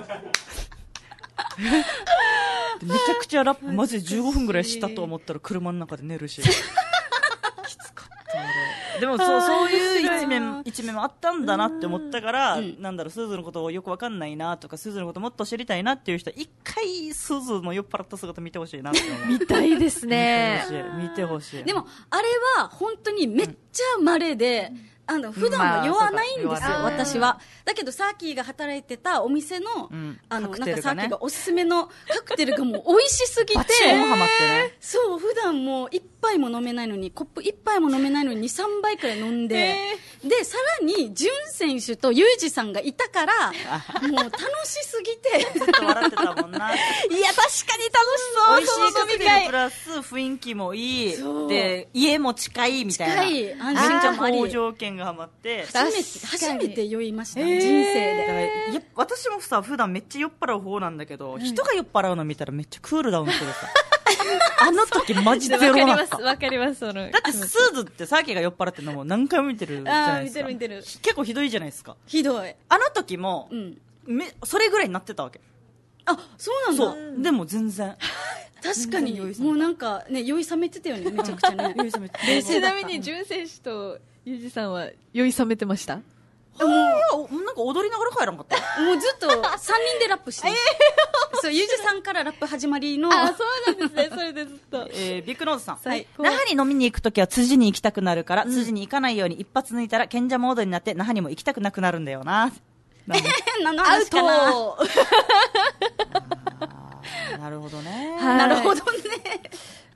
めちゃくちゃラップ、マジでじゅうごふんぐらいしたと思ったら車の中で寝るし。きつかった。でもそう、そういう一面、一面もあったんだなって思ったから、なんだろう、スーズのことをよくわかんないなとか、スーズのこともっと知りたいなっていう人は、一回スーズの酔っ払った姿見てほしいなって思う。 見たいですね。 見てほしい。 でも、あれは本当にめっちゃ稀で、うんあの普段は酔わないんですよ、まあ、私は。だけどサーキーが働いてたお店の、うん、あの、ね、なんかサーキーがおすすめのカクテルがもう美味しすぎて、 バチンハマってね。 そう、普段もう一杯も飲めないのに、コップ一杯も飲めないのにに、さんばいくらい飲んで、で、さらに、ジュン選手とユージさんがいたから、もう楽しすぎて。 ずっと笑ってたもんな。いや、確かに楽しそう。 美味しいカクテルプラス雰囲気もいい。で、家も近いみたいな。 近い。安心感もあり。 好条件がハマって。 初めて、初めて酔いました、人生で。 や私もさ、普段めっちゃ酔っ払う方なんだけど、人が酔っ払うの見たらめっちゃクールダウンするさ。あの時マジでゼロだった。 わかります、わかります。 だってスーズってサーキーが酔っ払ってるのも何回も見てるじゃないですか。 あ、見てる見てる。 結構ひどいじゃないですか。 ひどい。 あの時も、うん、めそれぐらいになってたわけ。 あ、そうなんだ。 そう。でも全然。 確かに、もうなんかね、酔い冷めてたよね、めちゃくちゃね。酔い冷めて。 ちなみに、ジュン選手とユージさんは酔い冷めてました？ もう、なんか踊りながら帰らんかった。 もうずっとさんにんでラップして。そう、ゆうじさんからラップ始まりの。 あ、そうなんですね。それでずっと。 えー、ビッグノーズさん。はい。那覇に飲みに行くときは辻に行きたくなるから、うん、辻に行かないように一発抜いたら賢者モードになって那覇にも行きたくなくなるんだよな。 何の話かな。 なるほどね。 なるほどね。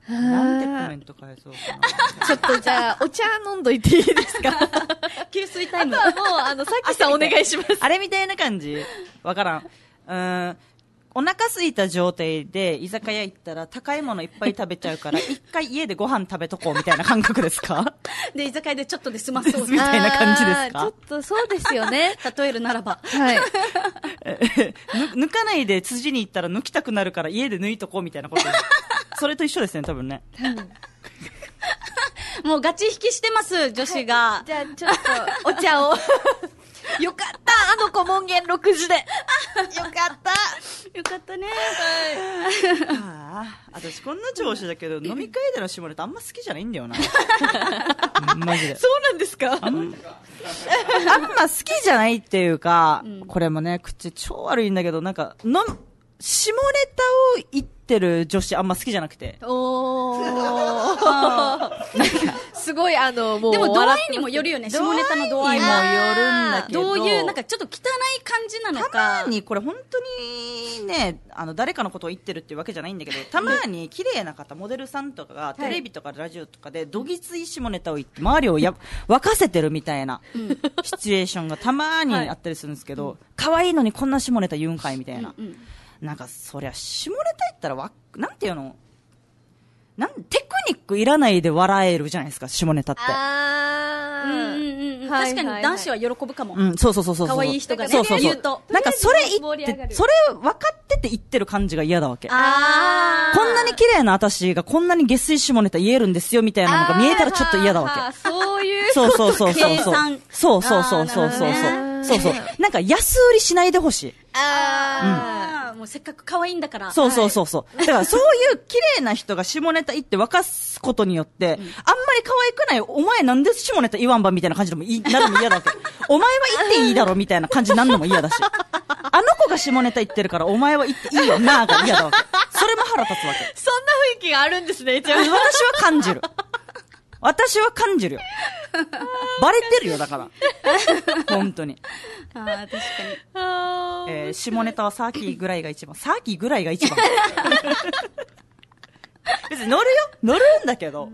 なんてコメント返そうかな。 ちょっとじゃあ、お茶飲んどいていいですか？ 給水タイム。 あとはもう、あの、さっきさんお願いします。 あれみたいな感じわからん。うーん。お腹空いた状態で居酒屋行ったら高いものいっぱい食べちゃうから一回家でご飯食べとこうみたいな感覚ですか？ で、居酒屋でちょっとで済まそうみたいな感じですか？ ちょっとそうですよね。 例えるならば。 はい。 抜かないで辻に行ったら抜きたくなるから家で抜いとこうみたいなこと。それと一緒ですね、多分ね。 もうガチ引きしてます、女子が。 はい、じゃあちょっと、お茶を。よかったあの子門限ろくじで。よかったよかったね。 ああ、私こんな調子だけど、飲み会での下ネタあんま好きじゃないんだよな。マジで。 そうなんですか？ あん、あんま好きじゃないっていうか、うん、これもね、口超悪いんだけど、なんか、の、下ネタを言ってる女子あんま好きじゃなくて。 おー。すごいあの、もう。 でも度合いにもよるよね、下ネタの度合いにもよるんだけど。 どういう、なんかちょっと汚い感じなのか。 たまに、これ本当にね、あの、誰かのことを言ってるっていうわけじゃないんだけど、たまに綺麗な方、モデルさんとかが、テレビとかラジオとかで、どぎつい下ネタを言って、周りをや、沸かせてるみたいな、シチュエーションがたまにあったりするんですけど、可愛いのにこんな下ネタ言うんかいみたいな。うんうんなんか、そりゃ、下ネタ言ったらわ、なんていうのなん、テクニックいらないで笑えるじゃないですか、下ネタって。 あー。うんうんうん。確かに男子は喜ぶかも。 うん、そうそうそうそう。 可愛い人がね、 そうそうそう言うと。 なんか、それ言って、それ分かってて言ってる感じが嫌だわけ。 あー。 こんなに綺麗な私がこんなに下水下ネタ言えるんですよ、みたいなのが見えたらちょっと嫌だわけ。 そういう。 そうそうそうそう。 計算。 そうそうそうそうそう。そうそう。なんか安売りしないでほしい。 ああ、うん、もうせっかく可愛いんだから。 そうそうそうそう。だからそういう綺麗な人が下ネタ言って沸かすことによって、うん、あんまり可愛くない、お前なんで下ネタ言わんばみたいな感じでもいい、なるのも嫌だわけ。お前は言っていいだろみたいな感じになるのも嫌だし。あの子が下ネタ言ってるからお前は言っていいよなーが嫌だわけ。それも腹立つわけ。 そんな雰囲気があるんですね、一応。 私は感じる。私は感じるよ。バレてるよ、だから。本当に。 ああ、確かに。 えー、下ネタはサーキーぐらいが一番。サーキーぐらいが一番。別に乗るよ。乗るんだけど。うん、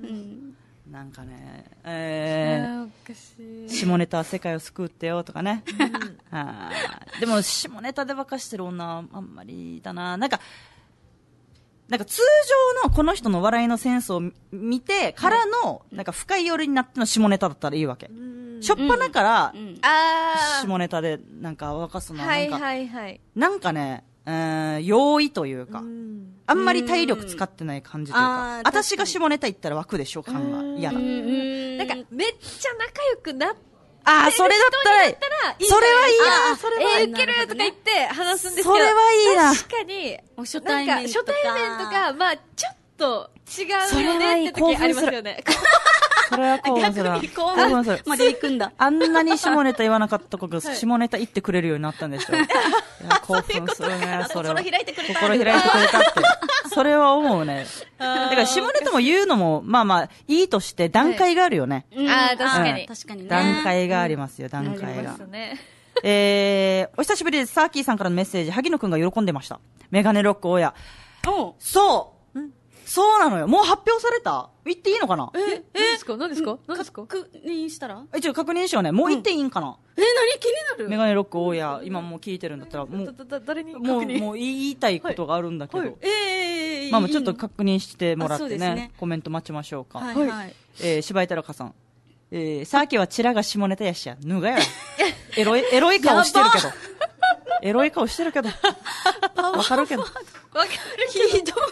なんかね、えー、おかしい下ネタは世界を救ってよとかね。うん、あでも、下ネタで沸かしてる女はあんまりだな。なんか、なんか通常のこの人の笑いのセンスを見てからの、なんか深い寄りになっての下ネタだったらいいわけ。しょっぱなから、下ネタでなんか沸かすのはなんか、 はいはいはい、 なんかね、えー、容易というか、あんまり体力使ってない感じというか、私が下ネタ言ったら湧くでしょ感が嫌だ。 なんかめっちゃ仲良くなって、 ああ、それだったら、それはいいな。 それは、えー、ウケるとか言って話すんですけど、 それはいいな。 確かに、 初対面とか。 初対面とか、まあ、ちょっと違うよねって時ありますよね。 それは興奮する。 興奮する。まで行くんだ。 あんなに下ネタ言わなかった子が下ネタ言ってくれるようになったんでしょ。いや、興奮するね、それは。 心開いてくれた。 心開いてくれたって。それは思うね。だから下ネタも言うのも、まあまあ、いいとして段階があるよね。 ああ、確かに。 確かにね。 段階がありますよ、段階が。えー、お久しぶりです。サーキーさんからのメッセージ、萩野くんが喜んでました。メガネロック親。そうそうなのよ。もう発表された？言っていいのかな？ え、え、何ですか？何ですか？何ですか？ 確認したら？ 一応確認しようね。もう言っていいんかな？ え、何気になる？ メガネロック大家、今もう聞いてるんだったら、もう、 誰にもう、もう言いたいことがあるんだけど。 ええ、 まあちょっと確認してもらってね、コメント待ちましょうか。はいはい。えー、柴井太郎さん。えー、さっきはチラが下ネタやしや、脱がや。エロい、エロい顔してるけど。エロい顔してるけど。わかるけど。わかる。ひどい。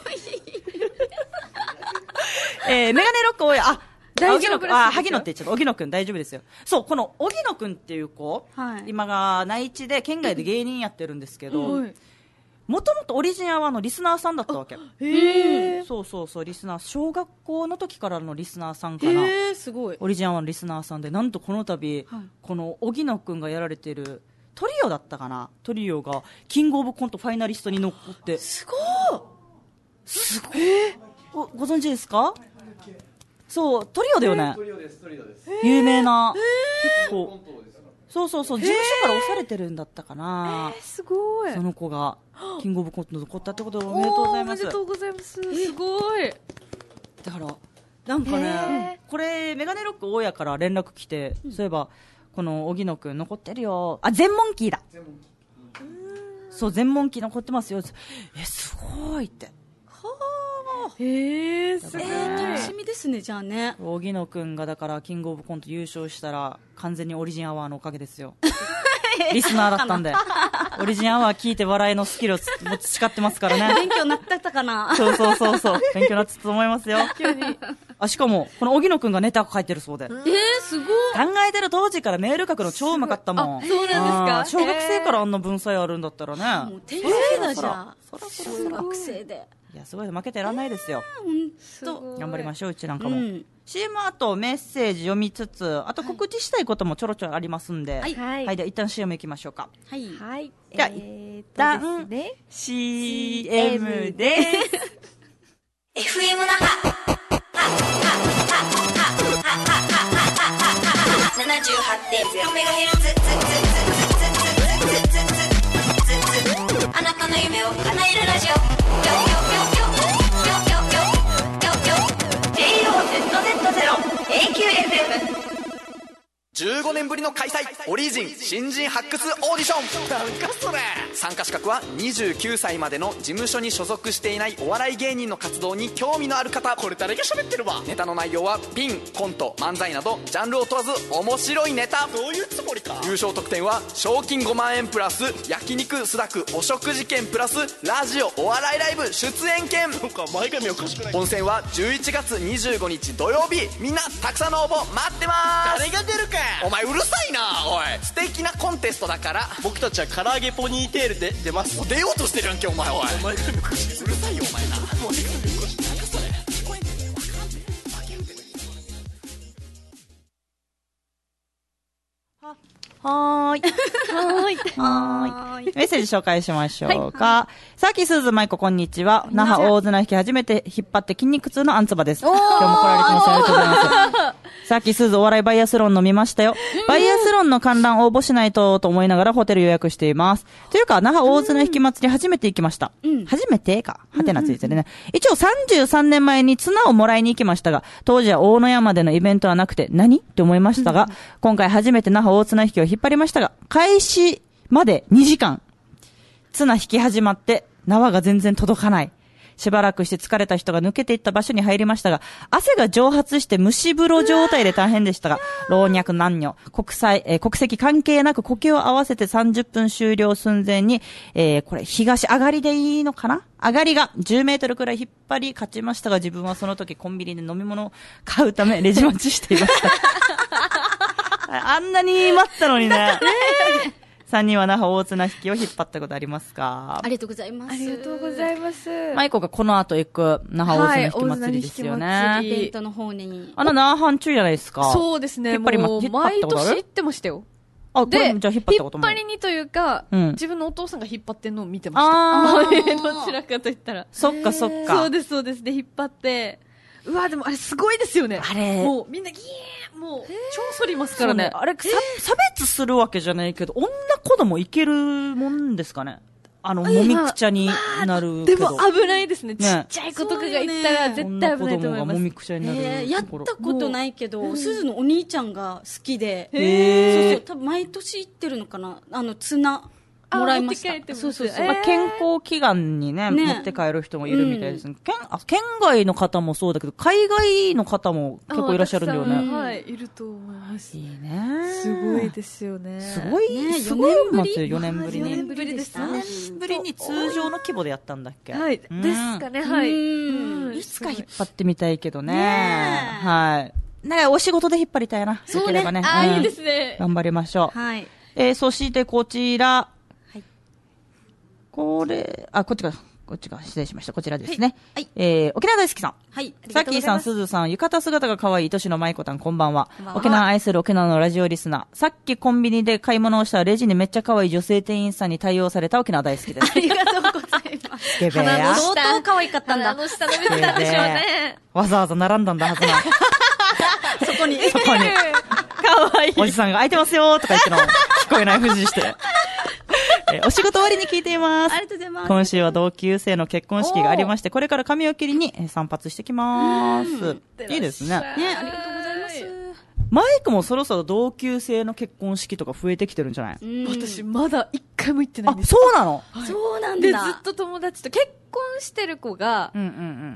えー、メガネロック多い。あ、 大丈夫です。 あ、萩野って言っちゃった。荻野くん大丈夫ですよ。そう、この荻野くんっていう子、はい、今が内地で県外で芸人やってるんですけど、もともとオリジンアワーのリスナーさんだったわけ。へー。そうそうそう、リスナー、小学校の時からのリスナーさんかな。 へー、すごい。 オリジンアワーのリスナーさんで、なんとこの度、はい、この荻野くんがやられてる、トリオだったかな、トリオがキングオブコントファイナリストに残って、 すごいすごい、ご, ご存知ですか？そう、トリオだよね。 トリオです、トリオです。 有名な、結構、そうそうそう、事務所から押されてるんだったかな。 えー、すごい。 その子がキングオブコントに残ったってことでおめでとうございます。 おめでとうございます。すごい。 だからなんかね、これメガネロック大家から連絡来て、うん、そういえばこの荻野くん残ってるよ、あ、全問キーだ、全問キー、そう全問キー残ってますよ、えすごいって、はあ、 へえ、すごい、えー、楽しみですね。じゃあね、 荻野くんがだからキングオブコント優勝したら完全にオリジンアワーのおかげですよリスナーだったんでオリジンアワー聞いて笑いのスキルをも培ってますからね。 勉強になってたかな。 そうそうそうそう勉強になってたと思いますよあ、しかもこの荻野くんがネタ書いてるそうで、えー、 すごい、 考えてる当時からメール書くの超うまかったもん。 あ、そうなんですか。 小学生からあんな文才あるんだったらね、 もう天才だじゃん、 小学生で。 いやすごい、負けてらんないですよ、 えー、ほんと頑張りましょう、うちなんかも、うん、シーエム あとメッセージ読みつつ、あと告知したいこともちょろちょろありますんで、はい、はいはい、では一旦 シーエム 行きましょうか。 はい、はい、 じゃあ、えー、一旦、ね、シーエム ですエフエム 那覇ななじゅうはちてんゼロメガヘルツ、あなたの夢を叶えるラジオ、 じゅうごねんぶりの開催、オリジン新人発掘オーディション。なんかそれ。参加資格はにじゅうきゅうさいまでの事務所に所属していないお笑い芸人の活動に興味のある方。これ誰が喋ってるわ。ネタの内容はピン、コント、漫才などジャンルを問わず面白いネタ。どういうつもりか。優勝特典は賞金ごまんえんプラス焼肉スダクお食事券プラスラジオお笑いライブ出演券。なんか前髪おかしくない。本選はじゅういちがつにじゅうごにち土曜日。みんなたくさんの応募待ってます。誰が出るか。お前うるさいな。おい、素敵なコンテストだから。僕たちは唐揚げポニーテールで出ます。出ようとしてるやんけお前。おい、お前がうるさいよお前な。もう手が抜くし、なんかそれ聞こえんねん。負けるで。 ははーいはーいはーいメッセージ紹介しましょうか。はい、さっきすずまいここんにちは。那覇大綱引き初めて引っ張って筋肉痛のあんつばです。今日も来られてます。ありがとうございます。さっきすずお笑いバイアスロン飲みましたよ。バイアスロンの観覧応募しないとと思いながらホテル予約しています。というか、那覇大綱引き祭り初めて行きました。うん、初めてか。はてなついてるね。一応さんじゅうさんねんまえに綱をもらいに行きましたが、当時は大野山でのイベントはなくて何って思いましたが、今回初めて那覇大綱引きを引っ張りましたが、開始までにじかん。綱引き始まって、縄が全然届かない。しばらくして疲れた人が抜けていった場所に入りましたが、汗が蒸発して蒸し風呂状態で大変でしたが、老若男女、国際、えー、国籍関係なく呼吸を合わせてさんじゅっぷん終了寸前に、えー、これ東上がりでいいのかな？上がりがじゅうメートルくらい引っ張り勝ちましたが、自分はその時コンビニで飲み物を買うためレジ待ちしていました。あんなに待ったのにね。さんにんは那覇大綱引きを引っ張ったことありますか？ ありがとうございます。 ありがとうございます。 マイコがこの後行く那覇大綱引き祭りですよね。はい、 イベントの方に。 あの、那覇中じゃないですか。 そうですね。 引っ張ります。 もう毎年行ってましたよ。 あ、これじゃあ引っ張ったこともある。 引っ張りにというか、うん、自分のお父さんが引っ張ってんのを見てました。 あー。どちらかと言ったら。 そっかそっか。 そうですそうです。で、引っ張って、うわ、でもあれすごいですよね。 あれ。 もうみんなギーン、もう超反りますからね。ねあれ、差別するわけじゃないけど、女子供いけるもんですかね。あの、もみくちゃになるけど。 でも危ないですね。ちっちゃい子とかが行ったら絶対危ないと思います。 女子供がもみくちゃになる。 えー、やったことないけど、すずのお兄ちゃんが好きで、そうそう、多分毎年行ってるのかな。あの、綱。もらいました。 そうそうそう。 えーまあ、健康祈願に ね, ね持って帰る人もいるみたいです、ねうん、県, あ県外の方もそうだけど海外の方も結構いらっしゃるんだよね。 はい、いると思います。 いいね。 すごいですよね。 すごい、ね、すごい祭りよねんぶりに。 よねんぶりでした。 よねんぶりに通常の規模でやったんだっけ。 はい、うん、ですかね。はい、 うん。いつか引っ張ってみたいけどね。ねはい。なんかお仕事で引っ張りたいな。 そうね。 できればね。 あ、うん、いいですね。 頑張りましょう。 はい。 えー、そしてこちら。これ、あ、こっちが、こっちが、失礼しました。こちらですね。はい。えー、沖縄大好きさん。 はい。 さっきーさん、すずさん、浴衣姿が可愛い、年の舞子たん、こんばんは。沖縄愛する沖縄のラジオリスナー。さっきコンビニで買い物をしたレジにめっちゃ可愛い女性店員さんに対応された沖縄大好きです。 ありがとうございます。 スケベや。 相当可愛かったんだ。 鼻の下伸びてたんでしょうね。 わざわざ並んだんだはずな。 そこに。 そこに。 可愛い。 おじさんが空いてますよーとか言っての聞こえないふりして。 えーお仕事終わりに聞いています。 ありがとうございます。 今週は同級生の結婚式がありまして、これから髪を切りにえー散髪してきます。いいですね。 ね、ありがとうございます。 マイクもそろそろ同級生の結婚式とか増えてきてるんじゃない？ 私まだ一回も行ってないんあ、 です。 そうなの？ そうなんだ。 で、ずっと友達と結婚してる子が、 うんうんうん。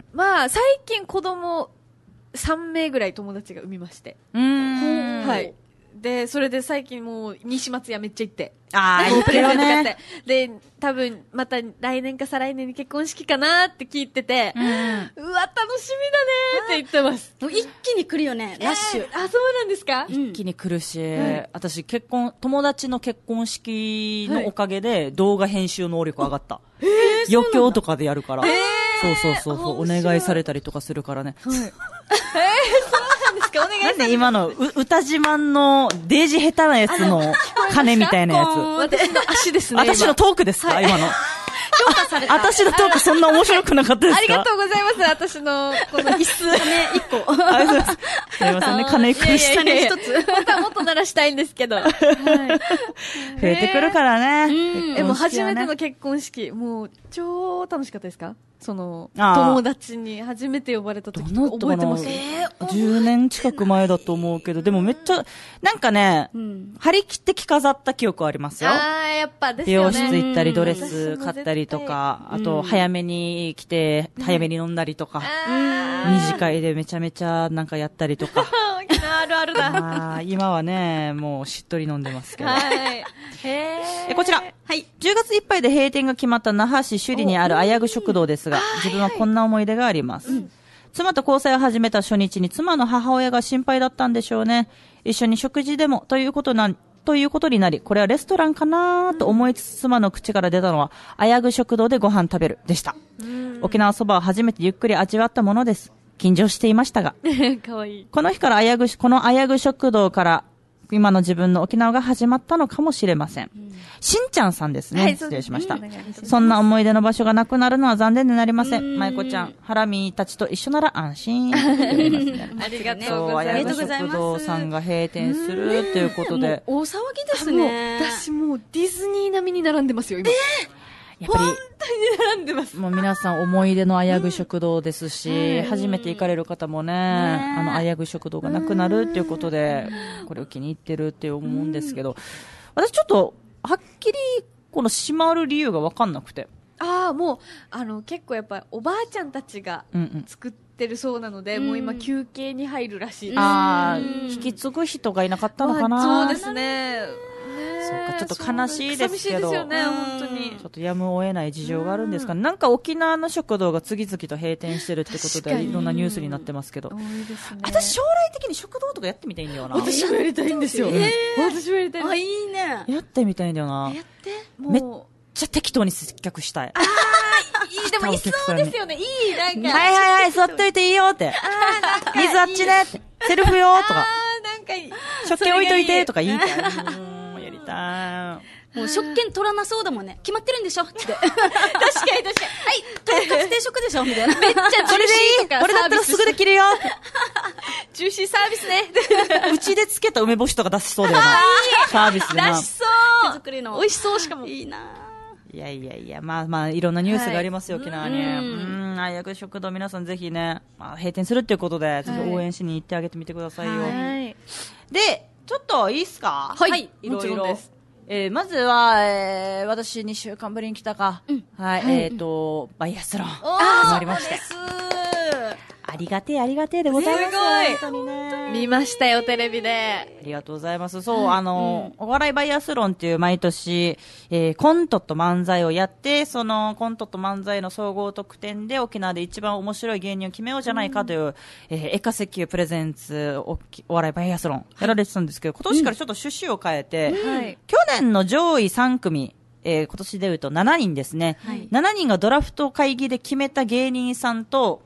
まあ、最近子供さんめいぐらい友達が産みまして。 うーん。 はい。で、それで最近もう、西松屋めっちゃ行って。 あー、 もうプレゼント買っね。 て。で、多分、また来年か再来年に結婚式かなって聞いてて、 うん。 うわ、楽しみだねって言ってます。 もう一気に来るよね、ラッシュ。 えーあ、そうなんですか？ 一気に来るし、 はい私結婚、友達の結婚式のおかげで動画編集能力上がった。余興とかでやるから。そうそうそうそう、お願いされたりとかするからね。 はい。えー、そうなんですか？お願いします。 なんで今のう歌自慢のデージ下手なやつの鐘みたいなやつ。 私の足ですね。 私のトークですか、今の。 評価された。 私のトークそんな面白くなかったですか？ ありがとうございます。私の、この椅子。 ね、一個。 ありがとうございます。すいませんね、鐘苦しいやいやいやて。 一つ。またもっと鳴らしたいんですけど。はい。 増えてくるからね。 うんえ、もう初めてのの結婚式、もう超楽しかったですか？その、 あー友達に初めて呼ばれた時どとか覚えてます？ えー、じゅうねん近く前だと思うけど、でもめっちゃ、なんかね、 うん。 張り切って着飾った記憶はありますよ。 あー、やっぱです美容よね。 室行ったり、ドレうんス買ったりとか、 うんあと、早めに来て、早めに飲んだりとか、 あ二次会でめちゃめちゃなんかやったりとか。 ー、沖縄あるあるだ。 まあ、今はね、もうしっとり飲んでますけど。 はい。へー。 えこちら。 はい。 じゅうがついっぱいで閉店が決まった那覇市首里にあるあやぐ食堂ですが、自分はこんな思い出があります。妻と交際を始めた初日に妻の母親が心配だったんでしょうね。一緒に食事でもということな、ということになり、これはレストランかなと思いつつ妻の口から出たのは、あやぐ食堂でご飯食べるでした。沖縄そばを初めてゆっくり味わったものです。緊張していましたが。 かわいい。 この日からあやぐ、このあやぐ食堂から今の自分の沖縄が始まったのかもしれません。しんちゃんさんですね。 はい失礼しました。 そうですねそんな思い出の場所がなくなるのは残念でなりません。まいこちゃん、ハラミーたちと一緒なら安心。 ありがとうそう、 ございます。 あやぐ食堂さんが閉店するということで。 大騒ぎですもうね。 私もうディズニー並みに並んでますよ、今。 やっぱり、 本当に並んでます。 もう皆さん思い出のあやぐ食堂ですし、初めて行かれる方もね、あのあやぐ食堂がなくなるっていうことで、これを気に入ってるって思うんですけど、私ちょっと、はっきりこの閉まる理由が分かんなくて。 ああ、もう、あの、結構やっぱおばあちゃんたちがうんうん。 作ってるそうなので、もう今休憩に入るらしいです。 ああ、引き継ぐ人がいなかったのかな。 まあそうですね。ねそうか、ちょっと悲しいですけど。 寂しいですよね、本当にちょ。っとやむを得ない事情があるんですかね。なんか沖縄の食堂が次々と閉店してるってことで、 確かにいろんなニュースになってますけど。 多いですね。 私将来的に食堂とかやってみたいんだよな。 私もやりたいんですよ。 え私もやりたいんあ、 です。 いいね。 やってみたいんだよな。 やって。 めっもちゃ適当に接客したい。 う、いい、でもいそうですよね。いい、なんか。 はいはいはい、座っといていいよって。水あっちねって。セルフよとか。 あー、なんかいい。 食券置いといてとか言いたい。うんやりたい。 もう食券取らなそうだもんね。決まってるんでしょって。確かに確かに。はい、 とんかつ定食でしょみたいな。 めっちゃジューそれでいいシーとかこれだったらすぐできるよジューシーサービスね。 うちでつけた梅干しとか出しそうだよな。サービスでな出し。そう手作りの。 美味しそう、しかも。 いいな。 いやいやいや、まあまあ、いろんなニュースがありますよ、 はい沖縄に。ううんん、あやぐ食堂皆さんぜひね、まあ、閉店するっていうことで、ぜひ応援しに行ってあげてみてくださいよ。 はい。 で、ちょっといいっすか？ はいいろいろもちろんです。 えー、まずは、えー、私にしゅうかんぶりに来たか。はい、えっ、ー、と、バイアスロン。決まりまして。ありがてえ、ありがてえでございます。 すごい本当にね。 見ましたよ、テレビで。 ありがとうございます。そう、あの、お笑いバイアスロンっていう毎年、えー、コントと漫才をやって、そのコントと漫才の総合得点で沖縄で一番面白い芸人を決めようじゃないかという、うん、えー、エカ石油プレゼンツおお笑いバイアスロンやられてたんですけど、今年からちょっと趣旨を変えて、 うんはい、 去年の上位さん組、えー、今年でいうとしちにんですね、はい、しちにんがドラフト会議で決めた芸人さんと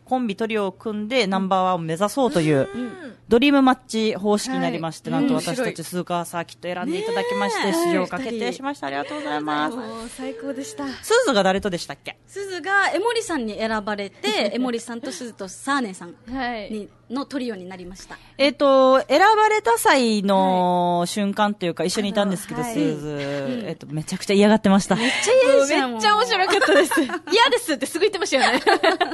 コンビトリオを組んでナンバーワンを目指そうという、ドリームマッチ方式になりまして、はい、なんと私たち鈴川サーキット選んでいただきまして、出場が決定しました。ありがとうございます。 もう最高でした。 すずが誰とでしたっけ？ すずが江森さんに選ばれて、江森さんとすずとサーネさんに、はいのトリオになりました。 えっ、ー、と、選ばれた際の瞬間というか、一緒にいたんですけど、はい、スーズ、うん、えっ、ー、と、めちゃくちゃ嫌がってました。 めっちゃ嫌でした。 めっちゃ面白かったです。嫌ですってすぐ言ってましたよね。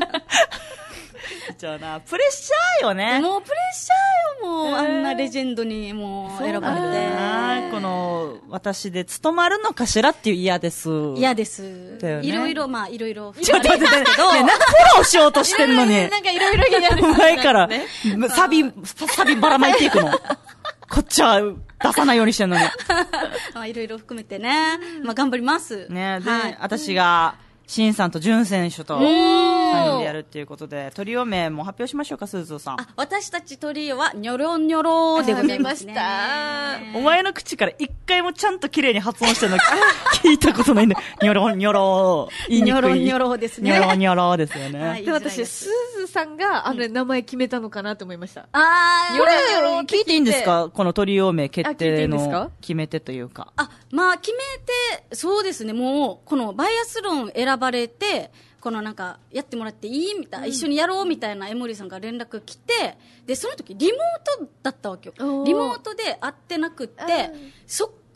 じゃあな、プレッシャーよね。 もうプレッシャーよ、もう、えー、あんなレジェンドにもう選ばれて。 この、私で務まるのかしらっていう嫌です。 嫌です。ね、いろいろ、まあ、いろいろ。 ちょっと待って、ね、なんかフォローしようとしてんのに。 なんかいろいろ嫌です。 前から、サビ、サビばらまいていくの。こっちは出さないようにしてんのに。 まあ、いろいろ含めてね。まあ、頑張ります。 ね、で、はい、私が、シンさんとジュン選手とさんにんでやるっていうことで、トリオ名も発表しましょうか、スーズーさん。あ、 私たちトリオはニョロニョロでございました。 お前の口から一回もちゃんと綺麗に発音してるの聞いたことないんで、ニョロニョロ。 言いにくい。ニョロニョロですね。 ニョロニョロですよね。 はい、で、私、スーズーさんがあの名前決めたのかなと思いました。 あー、これ聞いていいんですか？このトリオ名決定の決め手というか。 あ、まあ決めて、そうですね、もう、このバイアスロン選ばれて、このなんか、やってもらっていいみたいな、うん、一緒にやろうみたいな江森さんから連絡来て、で、その時リモートだったわけよ。リモートで会ってなくって、そっから、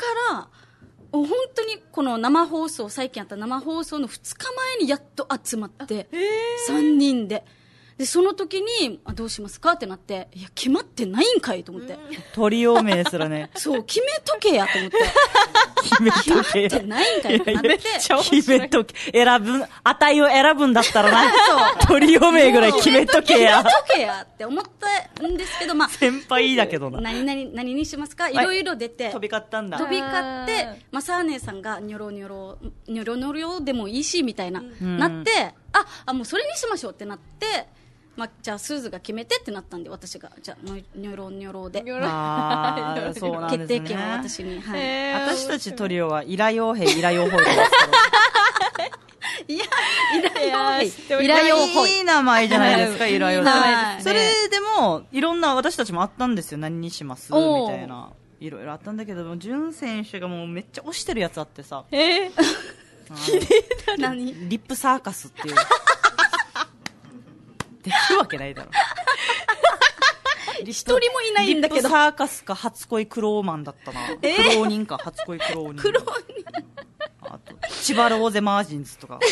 本当にこの生放送、最近あった生放送のふつかまえにやっと集まって、さんにんで。で、その時に、あ、どうしますかってなって、いや、決まってないんかいと思って。うん、 トリオ名すらね。 そう、決めとけやと思って。 決めとけ。 決まってないんかいってなって。 決めとけ。選ぶ、値を選ぶんだったらな。そう。トリオ名ぐらい決めとけや。 決めとけやって思ったんですけど、まあ。 先輩だけどな。 何々、何にしますかいろいろ出て。 飛び交ったんだ。 飛び交って、まあ、サーネさんがニョロニョロ、ニョロニョロでもいいし、みたいな、うん、なって、あ、あ、もうそれにしましょうってなって、まあ、じゃあスーズが決めてってなったんで、私がじゃあニョロニョロであそうなんですね、 決定権を私に、はい、 私たちトリオはイラヨウヘイイラヨウホイですけどいやイラヨウヘイイラヨウホイいい名前じゃないですか、イラヨウヘイ。それでもいろんな私たちもあったんですよ、何にしますみたいな、いろいろあったんだけども、ジュン選手がもうめっちゃ推してるやつあってさ、 えー、綺麗だね、 リップサーカスっていうできるわけないだろ。 一人もいないんだけど。 リップサーカスか初恋クローマンだったな。えー、クローニンか初恋クローニン。 クローニン。 あと千葉ローゼマージンズとか。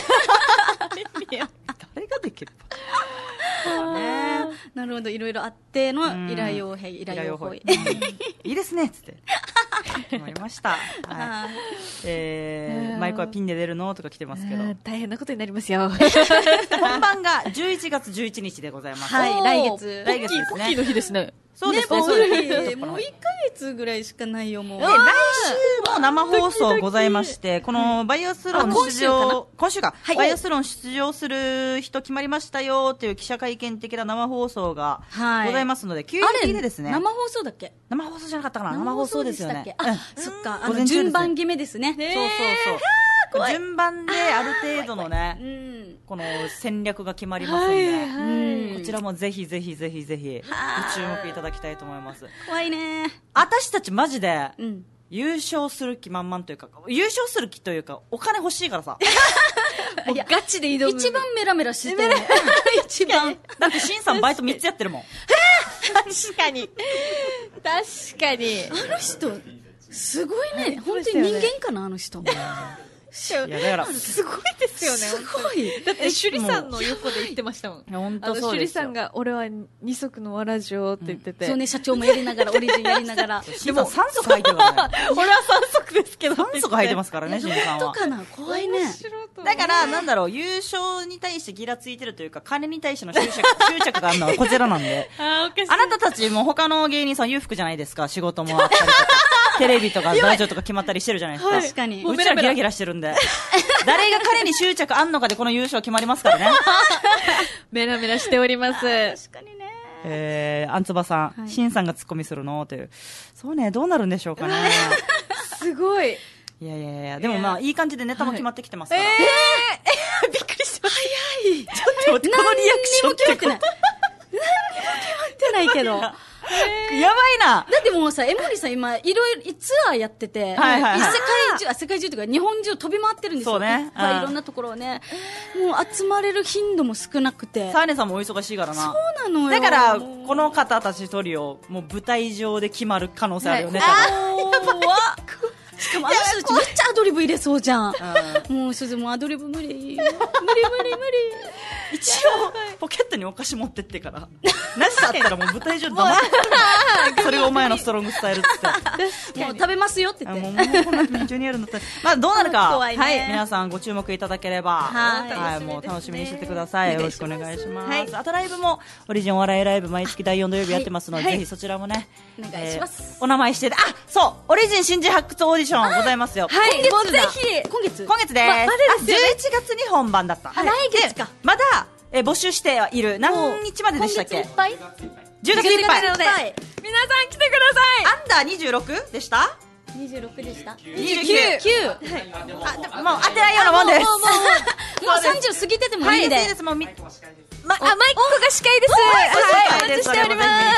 誰ができるか。ね、なるほど、いろいろあってのイラヨウヘイイラヨウホイ。 いいですねっつって。決まりました。はい。えー、マイクはピンで出るのとか来てますけど。 大変なことになりますよ。 本番がじゅういちがつじゅういちにちでございます。 はい、来月。 来月ですね。 コッキーの日ですね。 そうですね。もういっかげつぐらいしかないよ、もう。 来週も生放送ございまして、このバイアスロン出場、今週か、バイアスロン出場する人決まりましたよっていう記者会見的な生放送がございますので、急激でですね。 生放送だっけ？ 生放送じゃなかったかな？生放送ですよね。 あ、そっか。あの、順番決めですね。 そうそうそう。順番である程度のね、この戦略が決まりますので、こちらもぜひぜひぜひぜひご注目いただきたいと思います。 怖いね。 私たちマジで優勝する気満々というか、優勝する気というか、お金欲しいからさ。 いやガチで挑む。 一番メラメラしてる。一番。 だってシンさんバイトみっつやってるもん。 確かに。確かに。 あの人すごいね。本当に人間かな、あの人。 いやだからすごいですよね。 すごい。 だってシュリさんの横で言ってましたもん。 本当そうですよ。 シュリさんが俺は二足のわらじをって言ってて、 そうね、社長もやりながらオリジンやりながら。 でも三足履いてるからね。 俺は三足ですけど。 三足履いてますからね、シンさんは。 本当かな、怖いね。 だからなんだろう、優勝に対してギラついてるというか、金に対しての執着執着があるのはこちらなんで。あなたたちも他の芸人さん裕福じゃないですか、仕事もあったりとか。テレビとかラジオとか決まったりしてるじゃないですか。 確かに。 うちらギラギラしてるんで。誰が彼に執着あんのかでこの優勝決まりますからね。 メラメラしております。 確かにね。 えー、あんつばさん、シンさんがツッコミするのという。そうね、どうなるんでしょうかね。 すごい。 いやいやいや、でもまあ、いい感じでネタも決まってきてますから。 えー、びっくりしました。 早い。 ちょっと待って、このリアクションって何にも決まってない。何にも決まってないけど。 やばいな。 だってもうさ、江森さん今、いろいろツアーやってて、はいはいはい、世界中、あ、世界中というか日本中飛び回ってるんですよ。そうね。いっぱいいろんなところをね。もう集まれる頻度も少なくて。 サーネさんもお忙しいからな。 そうなのよ。 だから、この方たちトリオ、もう舞台上で決まる可能性あるよね、はい、 あー、やばい。しかもあの人たちめっちゃアドリブ入れそうじゃん。もうすずもアドリブ無理。無理無理無理。 一応ポケットにお菓子持ってってからなしだったらもう舞台上で黙ってそれがお前のストロングスタイルってもう食べますよって言ってもうもうこんなに中にやるんだったらまあどうなるか、はい、皆さんご注目いただければはい、はい、もう楽しみにしててください。よろしくお願いします、はい、あとライブもオリジンお笑いライブ毎月だいよん土曜日やってますので、はい、ぜひそちらもねお願いします、 えー、お名前してあそうオリジン新人発掘オーディションございますよ。 はい、 今月ぜひ今月今月です、ま、じゅういちがつに本番だった。 来月かまだえ募集してはいる。何日まででしたっけ？ 今月いっぱいじゅうがついっぱいなので皆さん来てください。 アンダーにじゅうろくでした？ にじゅうろくでした。 にじゅうきゅう。 きゅう。 あ、でももう当てないようなもんです。 もうもうもうさんじゅう過ぎててもいいんで。 いいですもうみま、あ、マイクが司会です。はい、お待ちしております。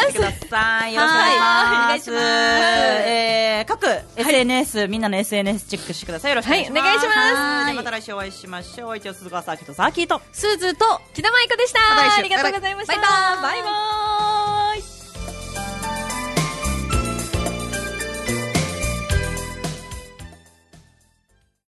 ください。よろしくお願いします。えー、各 エスエヌエス、みんなの エスエヌエス チェックしてください。よろしくお願いします。 はい、お願いします。 また来週お会いしましょう。一応鈴川サーキとサーキーとスーズーと木田舞子でした。 また来週ありがとうございました。 バイバーイ。 バイバーイ。